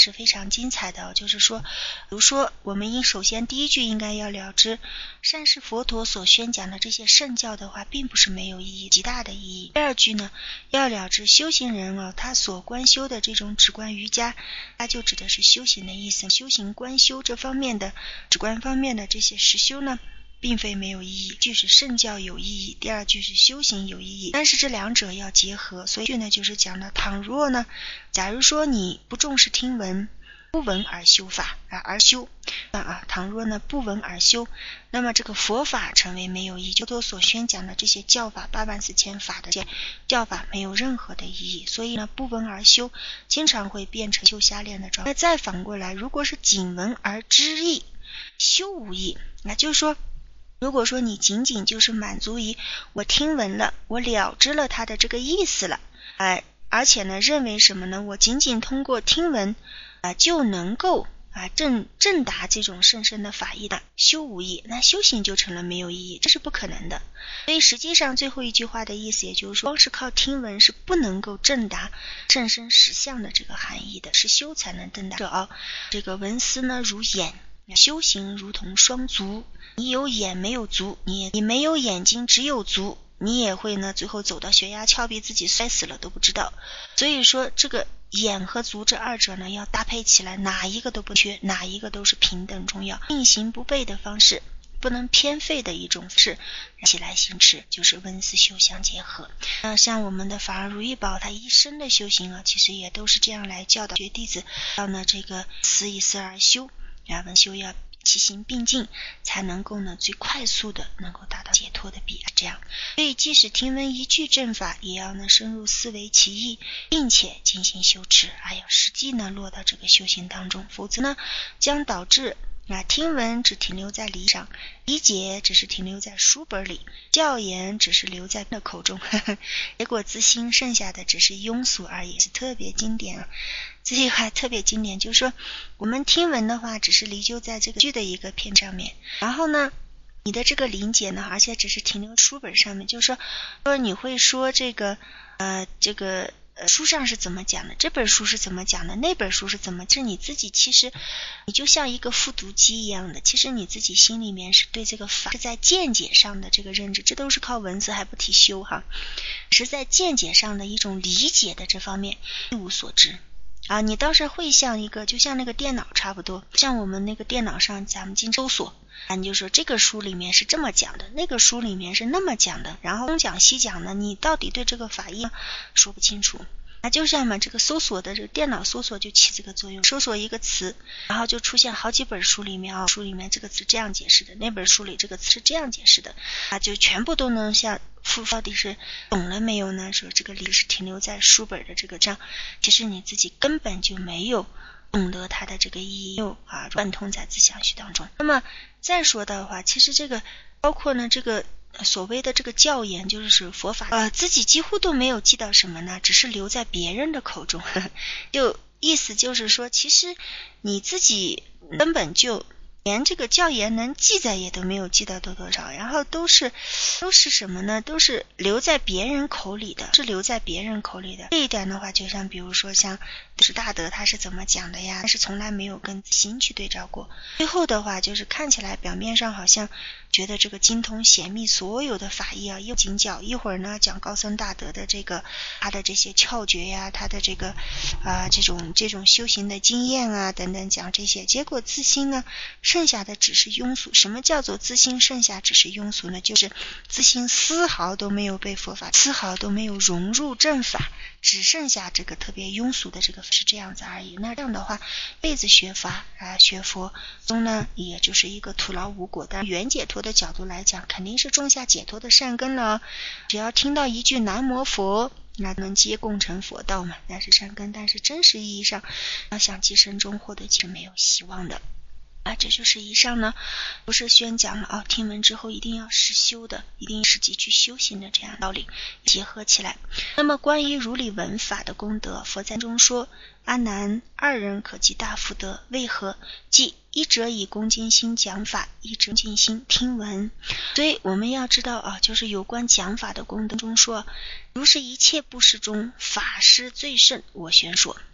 是非常精彩的，就是说，比如说我们应首先第一句应该要了知，善是佛陀所宣讲的这些圣教的话，并不是没有意义，极大的意义。第二句呢，要了知修行人啊，他所观修的这种止观瑜伽，它就指的是修行的意思。修行观修这方面的止观方面的这些实修呢，并非没有意义。句是圣教有意义，第二句是修行有意义，但是这两者要结合。所以句呢就是讲了，倘若呢，假如说你不重视听闻，不闻而修法啊，而修啊，倘若呢不闻而修，那么这个佛法成为没有意义，佛陀所宣讲的这些教法，八万四千法的这些教法没有任何的意义。所以呢，不闻而修，经常会变成修瞎练的状态。那再反过来，如果是仅闻而知义，修无益，那就是说，如果说你仅仅就是满足于我听闻了，我了知了他的这个意思了，哎，而且呢认为什么呢？我仅仅通过听闻啊、呃、就能够啊正正达这种甚深的法义的，修无益，那修行就成了没有意义，这是不可能的。所以实际上最后一句话的意思，也就是说，光是靠听闻是不能够正达甚深实相的这个含义的，是修才能正达。这啊，这个闻思呢如眼，修行如同双足。你有眼没有足，你也你没有眼睛只有足，你也会呢最后走到悬崖峭壁，自己摔死了都不知道。所以说这个眼和足这二者呢要搭配起来，哪一个都不缺，哪一个都是平等重要，并行不悖的方式，不能偏废的一种方式起来行持，就是闻思修相结合。那像我们的法尔如意宝，他一生的修行啊，其实也都是这样来教导学弟子，要呢这个思一思而修，然后闻修要齐行并进，才能够呢最快速的能够达到解脱的彼岸。这样，所以即使听闻一句正法，也要呢深入思维其意，并且进行修持，还要实际呢落到这个修行当中，否则呢将导致啊，听闻只停留在理上，理解只是停留在书本里，教言只是留在的口中，呵呵，结果自心剩下的只是庸俗而已，是特别经典啊。这句话特别经典，就是说我们听闻的话，只是离就在这个句的一个片上面，然后呢，你的这个理解呢，而且只是停留书本上面，就是说，说你会说这个呃这个。书上是怎么讲的，这本书是怎么讲的，那本书是怎么，这你自己其实你就像一个复读机一样的，其实你自己心里面是对这个法是在见解上的这个认知，这都是靠文字还不提修哈，是在见解上的一种理解的这方面一无所知啊，你倒是会像一个就像那个电脑差不多，像我们那个电脑上咱们经常搜索啊，你就说这个书里面是这么讲的，那个书里面是那么讲的，然后东讲西讲的，你到底对这个法义说不清楚。那就像嘛，这个搜索的这个电脑搜索就起这个作用，搜索一个词，然后就出现好几本书里面啊，书里面这个词这样解释的，那本书里这个词是这样解释的啊，就全部都能像复到底是懂了没有呢？说这个理是停留在书本的这个这样，其实你自己根本就没有懂得它的这个意义啊，贯通在自相续当中。那么再说的话，其实这个包括呢这个所谓的这个教言，就是佛法，呃，自己几乎都没有记到什么呢，只是留在别人的口中，呵呵，就意思就是说，其实你自己根本就连这个教言能记载也都没有记到多多少，然后都是都是什么呢？都是留在别人口里的，是留在别人口里的。这一点的话，就像比如说像释大德他是怎么讲的呀？但是从来没有跟心去对照过。最后的话，就是看起来表面上好像觉得这个精通显密所有的法义啊，又经教，一会儿呢讲高僧大德的这个他的这些窍诀呀，他的这个啊、呃、这种这种修行的经验啊等等讲这些，结果自心呢剩下的只是庸俗。什么叫做自心剩下只是庸俗呢？就是自心丝毫都没有被佛法，丝毫都没有融入正法，只剩下这个特别庸俗的这个是这样子而已。那这样的话，辈子学法啊学佛中呢，也就是一个徒劳无果。但原解脱的角度来讲，肯定是种下解脱的善根了。只要听到一句南无佛，那能皆共成佛道嘛，那是善根。但是真实意义上，要想即生中获得是没有希望的。啊，这就是以上呢，不是宣讲了啊，听闻之后一定要实修的，一定实际去修行的这样道理结合起来。那么关于如理闻法的功德，佛在中说，阿难，二人可积大福德，为何？即一者以恭敬心讲法，一者敬心听闻。所以我们要知道啊，就是有关讲法的功德中说，如是一切布施中，法施最甚，我宣说。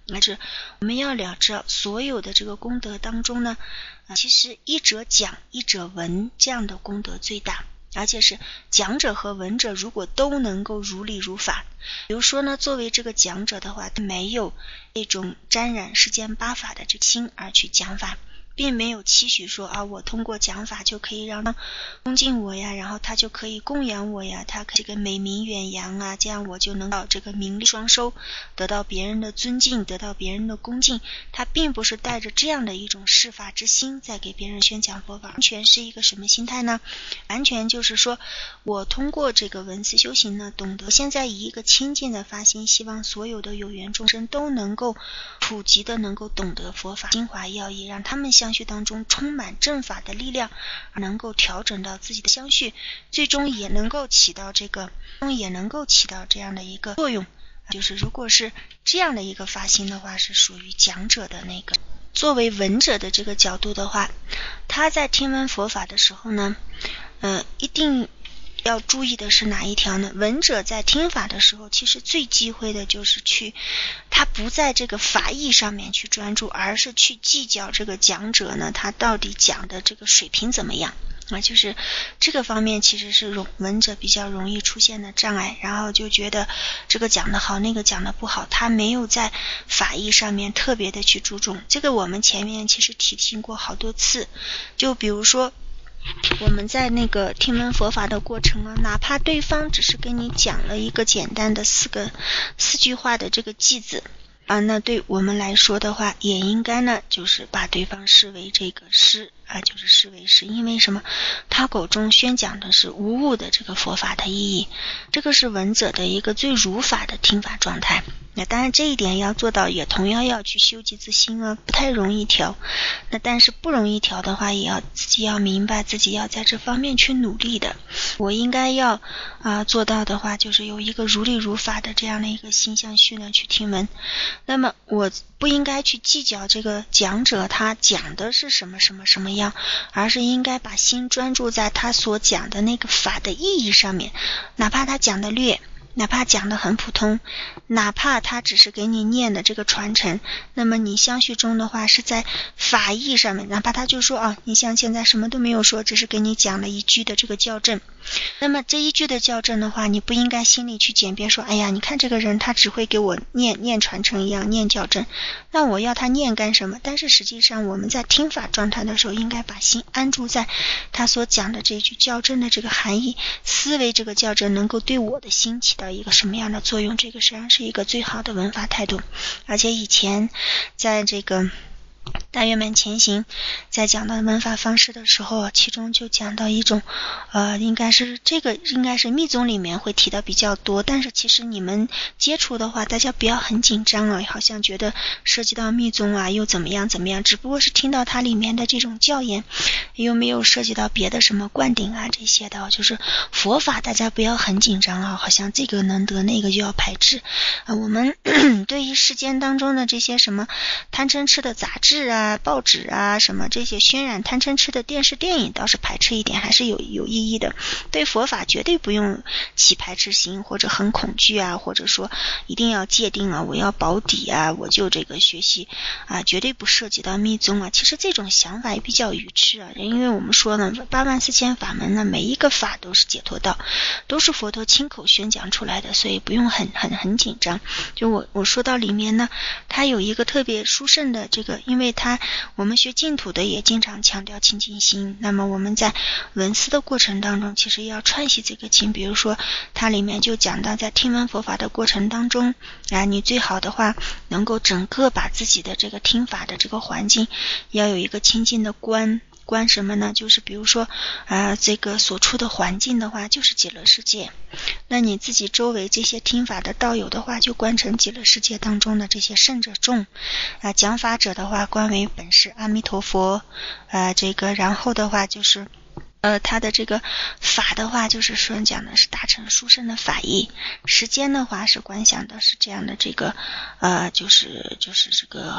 那是我们要了知所有的这个功德当中呢，呃、其实一者讲一者闻这样的功德最大，而且是讲者和闻者如果都能够如理如法。比如说呢，作为这个讲者的话，他没有那种沾染世间八法的这个心而去讲法，并没有期许说啊，我通过讲法就可以让他恭敬我呀，然后他就可以供养我呀，他这个美名远扬啊，这样我就能到这个名利双收，得到别人的尊敬，得到别人的恭敬。他并不是带着这样的一种释法之心在给别人宣讲佛法，完全是一个什么心态呢？完全就是说，我通过这个文思修行呢，懂得现在以一个清净的发心，希望所有的有缘众生都能够普及的能够懂得佛法精华要义，让他们相续当中充满正法的力量，能够调整到自己的相续，最终也能够起到这个也能够起到这样的一个作用。就是如果是这样的一个发心的话，是属于讲者的那个。作为闻者的这个角度的话，他在听闻佛法的时候呢，呃，一定要注意的是哪一条呢？闻者在听法的时候，其实最忌讳的就是去，他不在这个法义上面去专注，而是去计较这个讲者呢，他到底讲的这个水平怎么样啊？就是这个方面其实是闻者比较容易出现的障碍，然后就觉得这个讲得好，那个讲得不好，他没有在法义上面特别的去注重。这个我们前面其实提醒过好多次，就比如说我们在那个听闻佛法的过程啊，哪怕对方只是跟你讲了一个简单的四个四句话的这个偈子啊，那对我们来说的话，也应该呢，就是把对方视为这个师啊，就是视为师，因为什么？他口中宣讲的是无误的这个佛法的意义，这个是闻者的一个最如法的听法状态。那当然这一点要做到，也同样要去修己自心啊，不太容易调。那但是不容易调的话，也要自己要明白自己要在这方面去努力的。我应该要啊、呃、做到的话，就是有一个如理如法的这样的一个心相续呢去听闻。那么我不应该去计较这个讲者他讲的是什么什么什么样，而是应该把心专注在他所讲的那个法的意义上面，哪怕他讲的略，哪怕讲得很普通，哪怕他只是给你念的这个传承，那么你相续中的话是在法义上面，哪怕他就说啊，你像现在什么都没有说，只是给你讲了一句的这个校正，那么这一句的校正的话，你不应该心里去简便说，哎呀，你看这个人他只会给我念念传承一样念校正，那我要他念干什么？但是实际上我们在听法状态的时候，应该把心安住在他所讲的这句校正的这个含义，思维这个校正能够对我的心起到一个什么样的作用，这个实际上是一个最好的文法态度。而且以前在这个大圆满前行在讲到文法方式的时候，其中就讲到一种呃，应该是这个应该是密宗里面会提的比较多，但是其实你们接触的话，大家不要很紧张啊，好像觉得涉及到密宗啊又怎么样怎么样，只不过是听到它里面的这种教言，又没有涉及到别的什么灌顶啊这些的，就是佛法大家不要很紧张啊，好像这个能得那个就要排斥啊、呃。我们对于世间当中的这些什么贪嗔痴的杂志啊报纸啊什么这些渲染贪嗔痴的电视电影倒是排斥一点，还是有有意义的。对佛法绝对不用起排斥心，或者很恐惧啊，或者说一定要界定啊，我要保底啊，我就这个学习啊，绝对不涉及到密宗啊。其实这种想法也比较愚痴啊，因为我们说呢，八万四千法门呢，每一个法都是解脱道，都是佛陀亲口宣讲出来的，所以不用很很很紧张。就我我说到里面呢，它有一个特别殊胜的这个，因为它我们学净土的也经常强调清净心，那么我们在闻思的过程当中其实要串习这个情，比如说它里面就讲到在听闻佛法的过程当中啊，你最好的话能够整个把自己的这个听法的这个环境要有一个清净的观，观什么呢？就是比如说呃，这个所处的环境的话就是极乐世界，那你自己周围这些听法的道友的话就观成极乐世界当中的这些圣者众啊、呃，讲法者的话观为本师阿弥陀佛呃，这个然后的话就是呃，他的这个法的话就是说讲的是大乘殊胜的法义，时间的话是观想的是这样的这个呃，就是就是这个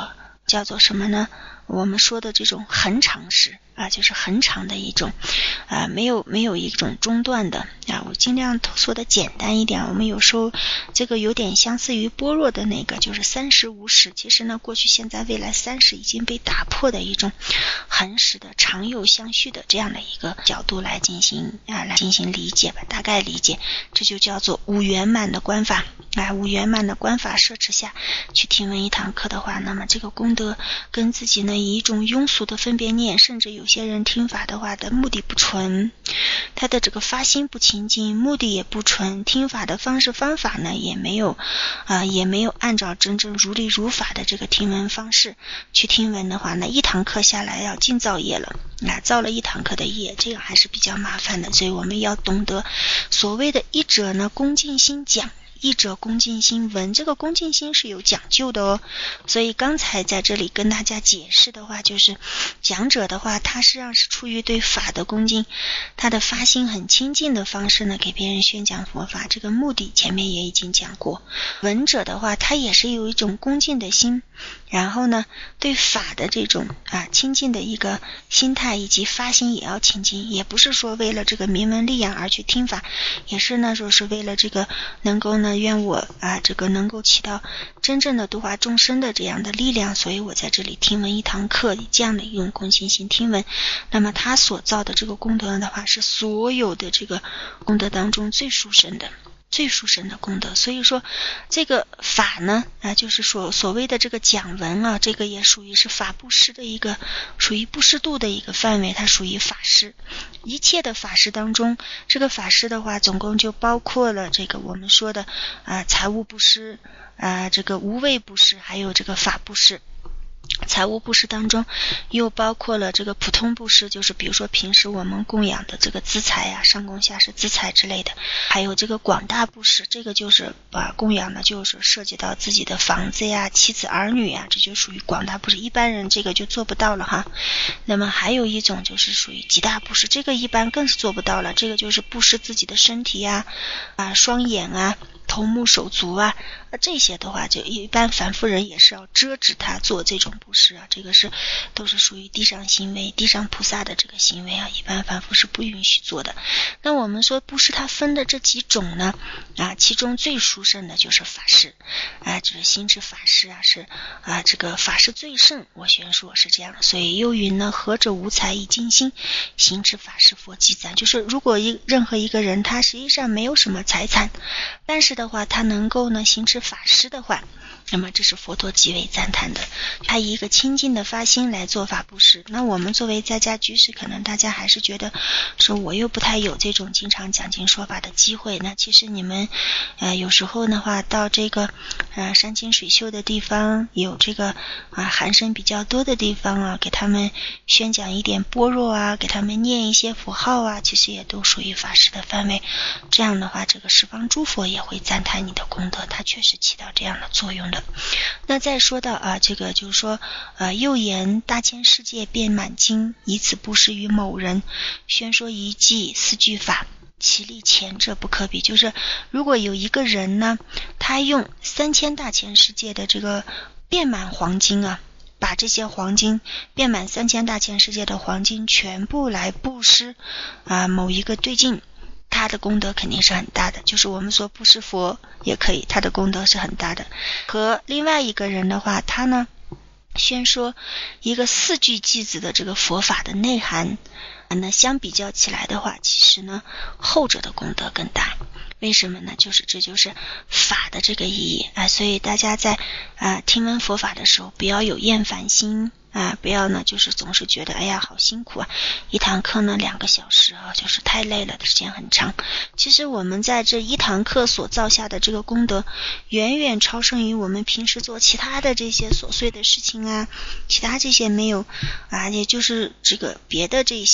叫做什么呢？我们说的这种恒长式啊，就是很长的一种啊，没有没有一种中断的啊。我尽量说的简单一点，我们有时候这个有点相似于般若的那个，就是三时无时。其实呢，过去现在未来三时已经被打破的一种恒时的常有相续的这样的一个角度来进行啊来进行理解吧，大概理解，这就叫做五圆满的观法啊。五圆满的观法摄持下去听闻一堂课的话，那么这个功德跟自己呢以一种庸俗的分别念，甚至有些人听法的话的目的不纯，他的这个发心不清净，目的也不纯，听法的方式方法呢也没有啊、呃，也没有按照真正如理如法的这个听闻方式去听闻的话，那一堂课下来要尽造业了，那造了一堂课的业，这个还是比较麻烦的。所以我们要懂得所谓的一者呢恭敬心讲，一者恭敬心闻，这个恭敬心是有讲究的哦。所以刚才在这里跟大家解释的话，就是讲者的话，他实际上是出于对法的恭敬，他的发心很清净的方式呢，给别人宣讲佛法，这个目的前面也已经讲过。闻者的话，他也是有一种恭敬的心，然后呢，对法的这种啊清净的一个心态以及发心也要清净，也不是说为了这个名闻利养而去听法，也是呢说是为了这个能够呢愿我啊这个能够起到真正的度化众生的这样的力量，所以我在这里听闻一堂课，这样的一种恭敬心听闻，那么他所造的这个功德的话，是所有的这个功德当中最殊胜的。最殊胜的功德，所以说这个法呢啊，就是说所谓的这个讲文啊，这个也属于是法布施的一个，属于布施度的一个范围，它属于法施。一切的法施当中，这个法施的话，总共就包括了这个我们说的啊财物布施啊，这个无畏布施，还有这个法布施。财务布施当中又包括了这个普通布施，就是比如说平时我们供养的这个资财啊，上供下施资财之类的，还有这个广大布施，这个就是把供养的就是涉及到自己的房子呀、妻子儿女呀，这就属于广大布施，一般人这个就做不到了哈。那么还有一种就是属于极大布施，这个一般更是做不到了，这个就是布施自己的身体呀、啊双眼啊、头目手足啊，这些的话就一般凡夫人也是要遮止他做这种布施啊，这个是都是属于地上行为，地上菩萨的这个行为啊，一般凡夫是不允许做的。那我们说布施它分的这几种呢啊，其中最殊胜的就是法施啊，就是心之法施啊，是啊这个法施最胜，我宣说是这样。所以又云呢，何者无财以尽心，行之法施佛积赞，就是如果一任何一个人他实际上没有什么财产，但是的话他能够呢行持法施的话，那么这是佛陀极为赞叹的，他以一个清净的发心来做法布施。那我们作为在家居士，可能大家还是觉得说我又不太有这种经常讲经说法的机会，那其实你们呃有时候的话到这个呃山清水秀的地方，有这个啊寒声比较多的地方啊，给他们宣讲一点般若啊，给他们念一些符号啊，其实也都属于法施的范围。这样的话，这个十方诸佛也会赞叹你的功德，它确实起到这样的作用的。那再说到啊，这个就是说呃，又言大千世界遍满经，以此布施于某人，宣说一记四句法，其力前者不可比。就是如果有一个人呢，他用三千大千世界的这个遍满黄金啊，把这些黄金遍满三千大千世界的黄金全部来布施啊某一个对境，他的功德肯定是很大的，就是我们说布施佛也可以，他的功德是很大的。和另外一个人的话，他呢宣说一个四句偈子的这个佛法的内涵，那相比较起来的话，其实呢后者的功德更大。为什么呢？就是这就是法的这个意义啊，所以大家在啊听闻佛法的时候，不要有厌烦心啊，不要呢就是总是觉得哎呀好辛苦啊，一堂课呢两个小时啊，就是太累了，时间很长。其实我们在这一堂课所造下的这个功德，远远超胜于我们平时做其他的这些琐碎的事情啊，其他这些没有啊，也就是这个别的这些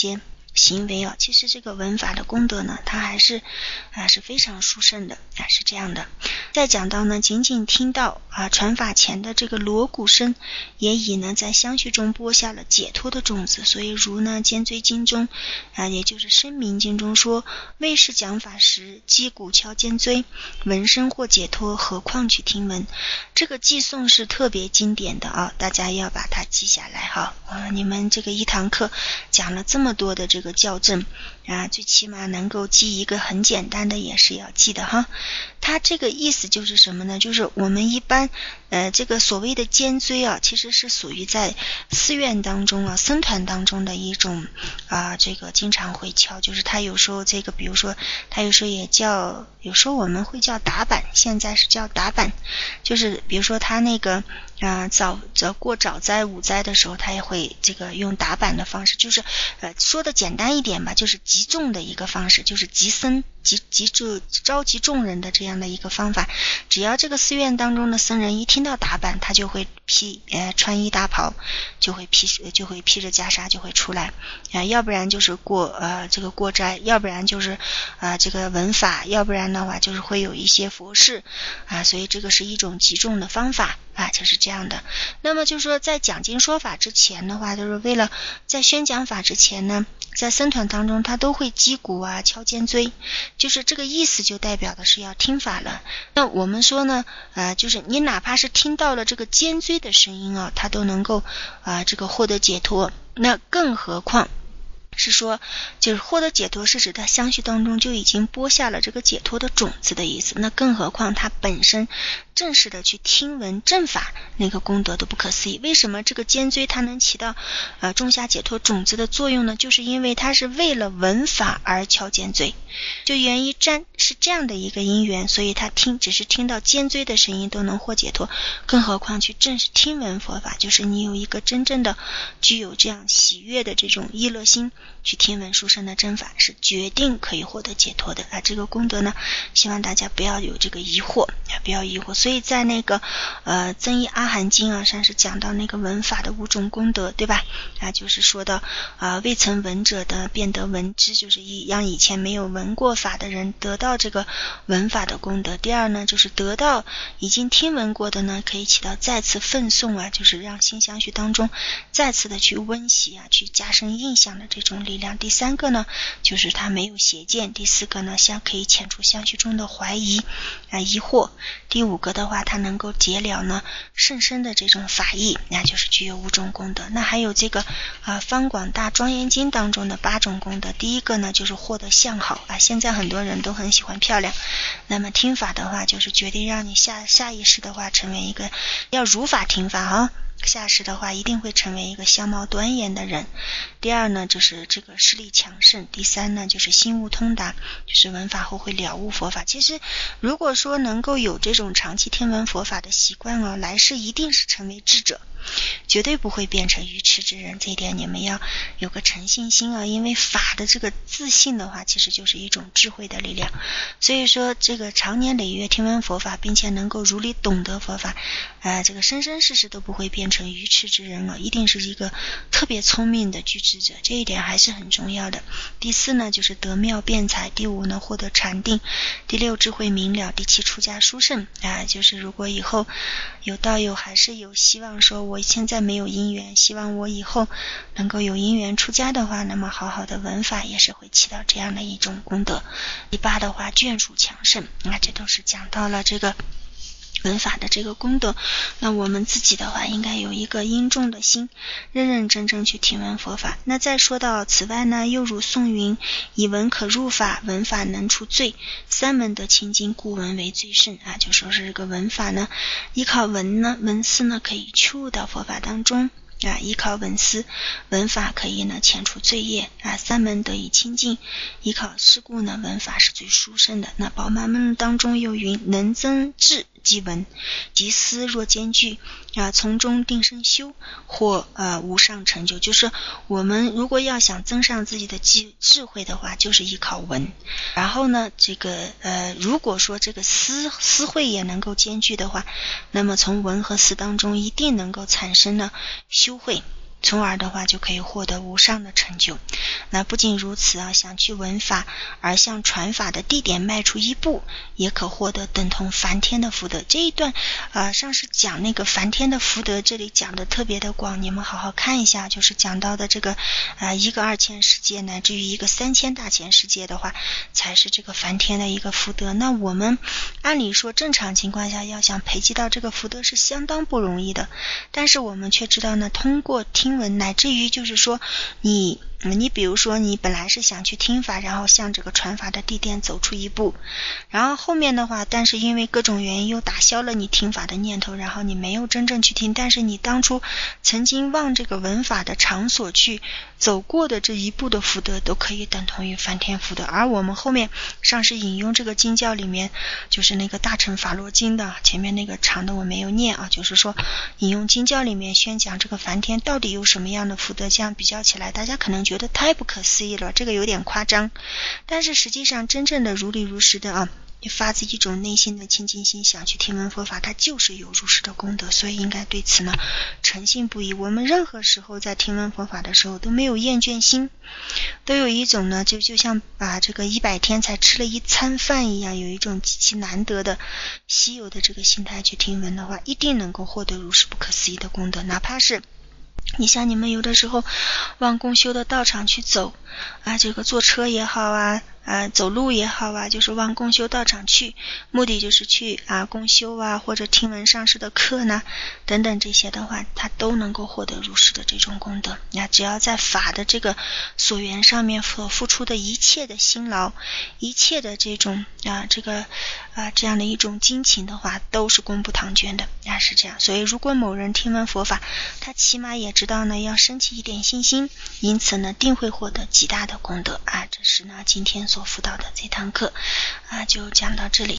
行为啊，其实这个文法的功德呢，它还是啊是非常殊胜的啊，是这样的。再讲到呢，仅仅听到啊传法前的这个锣鼓声，也已呢在相续中播下了解脱的种子。所以如呢尖椎经中啊，也就是声明经中说，为是讲法时，击鼓敲尖椎，闻声或解脱，何况去听闻。这个记诵是特别经典的啊，大家要把它记下来哈。啊，你们这个一堂课讲了这么多的这个校正啊，最起码能够记一个很简单的也是要记的哈。它这个意思就是什么呢？就是我们一般呃这个所谓的尖椎啊，其实是属于在寺院当中啊僧团当中的一种啊这个经常会敲，就是它有时候这个比如说它有时候也叫，有时候我们会叫打板，现在是叫打板，就是比如说它那个啊早早过早斋午斋的时候，它也会这个用打板的方式，就是呃说的简单一点吧，就是集众的一个方式，就是集僧集集住召集众人的这样的一个方法。只要这个寺院当中的僧人一听到打板，他就会披呃穿衣大袍，就会披就会披着袈裟就会出来啊、呃，要不然就是过呃这个过斋，要不然就是啊、呃、这个闻法，要不然的话就是会有一些佛事啊，所以这个是一种集众的方法啊，就是这样的。那么就是说在讲经说法之前的话，就是为了在宣讲法之前呢，在僧团当中他都会击鼓啊敲尖椎，就是这个意思就代表的是要听法了。那我们说呢呃，就是你哪怕是听到了这个尖椎的声音啊，他都能够啊、呃、这个获得解脱，那更何况是说就是获得解脱是指他相续当中就已经播下了这个解脱的种子的意思，那更何况他本身正式的去听闻正法，那个功德都不可思议。为什么这个尖椎它能起到呃种下解脱种子的作用呢？就是因为它是为了闻法而敲尖椎，就源于占是这样的一个因缘，所以他听只是听到尖椎的声音都能获解脱，更何况去正式听闻佛法，就是你有一个真正的具有这样喜悦的这种意乐心去听闻殊胜的真法，是决定可以获得解脱的啊！这个功德呢，希望大家不要有这个疑惑，不要疑惑。所以在那个呃增益阿含经啊上是讲到那个闻法的五种功德，对吧？啊，就是说到啊、呃、未曾闻者的便得闻之，就是一让以前没有闻过法的人得到这个闻法的功德。第二呢，就是得到已经听闻过的呢，可以起到再次奋诵啊，就是让心相续当中再次的去温习啊，去加深印象的这种力量。第三个呢，就是它没有邪见。第四个呢，相可以遣除相续中的怀疑啊疑惑。第五个的话，它能够解了呢甚深的这种法义，那就是具有五种功德。那还有这个啊方广大庄严经当中的八种功德。第一个呢，就是获得相好啊，现在很多人都很喜欢漂亮，那么听法的话，就是决定让你下下意识的话成为一个要如法听法啊。下世的话一定会成为一个相貌端严的人。第二呢，就是这个视力强盛。第三呢，就是心悟通达，就是闻法后会了悟佛法。其实如果说能够有这种长期听闻佛法的习惯哦，来世一定是成为智者，绝对不会变成愚痴之人。这一点你们要有个诚信心啊，因为法的这个自信的话，其实就是一种智慧的力量。所以说这个长年累月听闻佛法，并且能够如理懂得佛法，呃，这个生生世世都不会变成愚痴之人了，一定是一个特别聪明的具智者，这一点还是很重要的。第四呢，就是得妙辩才。第五呢，获得禅定。第六，智慧明了。第七，出家殊胜啊，就是如果以后有道友还是有希望说我现在没有因缘，希望我以后能够有因缘出家的话，那么好好的闻法也是会起到这样的一种功德。第八的话，眷属强盛，那这都是讲到了这个闻法的这个功德。那我们自己的话应该有一个殷重的心，认认真真去听闻佛法。那再说到此外呢，又如颂云，以闻可入法，闻法能除罪，三门得清净，故闻为最胜啊，就说是这个闻法呢，依靠闻呢闻思呢可以去入到佛法当中啊，依靠闻思闻法可以呢遣除罪业啊，三门得以清净，依靠是故呢闻法是最殊胜的。那宝鬘门当中又云，能增智即闻，即思若兼具啊，从中定生修，或呃无上成就。就是我们如果要想增上自己的智智慧的话，就是依靠闻。然后呢，这个呃如果说这个思思慧也能够兼具的话，那么从闻和思当中一定能够产生呢修慧，从而的话就可以获得无上的成就。 那不仅如此啊，想去闻法而向传法的地点迈出一步，也可获得等同梵天的福德。这一段呃，上是讲那个梵天的福德，这里讲的特别的广，你们好好看一下，就是讲到的这个呃一个二千世界乃至于一个三千大千世界的话，才是这个梵天的一个福德。那我们按理说正常情况下要想培积到这个福德是相当不容易的，但是我们却知道呢，通过听闻乃至于就是说你你比如说你本来是想去听法，然后向这个传法的地点走出一步，然后后面的话但是因为各种原因又打消了你听法的念头，然后你没有真正去听，但是你当初曾经往这个闻法的场所去走过的这一步的福德都可以等同于梵天福德。而我们后面上是引用这个经教里面就是那个大乘法罗经的，前面那个长的我没有念啊，就是说引用经教里面宣讲这个梵天到底有什么样的福德，这样比较起来大家可能觉得太不可思议了，这个有点夸张，但是实际上真正的如理如实的啊，你发自一种内心的清净心想去听闻佛法，它就是有如实的功德，所以应该对此呢诚信不疑。我们任何时候在听闻佛法的时候都没有厌倦心，都有一种呢就就像把这个一百天才吃了一餐饭一样，有一种极其难得的稀有的这个心态去听闻的话，一定能够获得如实不可思议的功德。哪怕是你像你们有的时候往共修的道场去走啊，这个坐车也好啊啊，走路也好啊，就是往共修道场去，目的就是去啊共修啊，或者听闻上师的课呢等等，这些的话他都能够获得如实的这种功德。那只要在法的这个所缘上面所付出的一切的辛劳，一切的这种啊这个啊这样的一种精勤的话，都是功不唐捐的啊，是这样。所以如果某人听闻佛法，他起码也知道呢要升起一点信心，因此呢定会获得极大的功德啊。这是呢今天所辅导的这堂课啊，就讲到这里。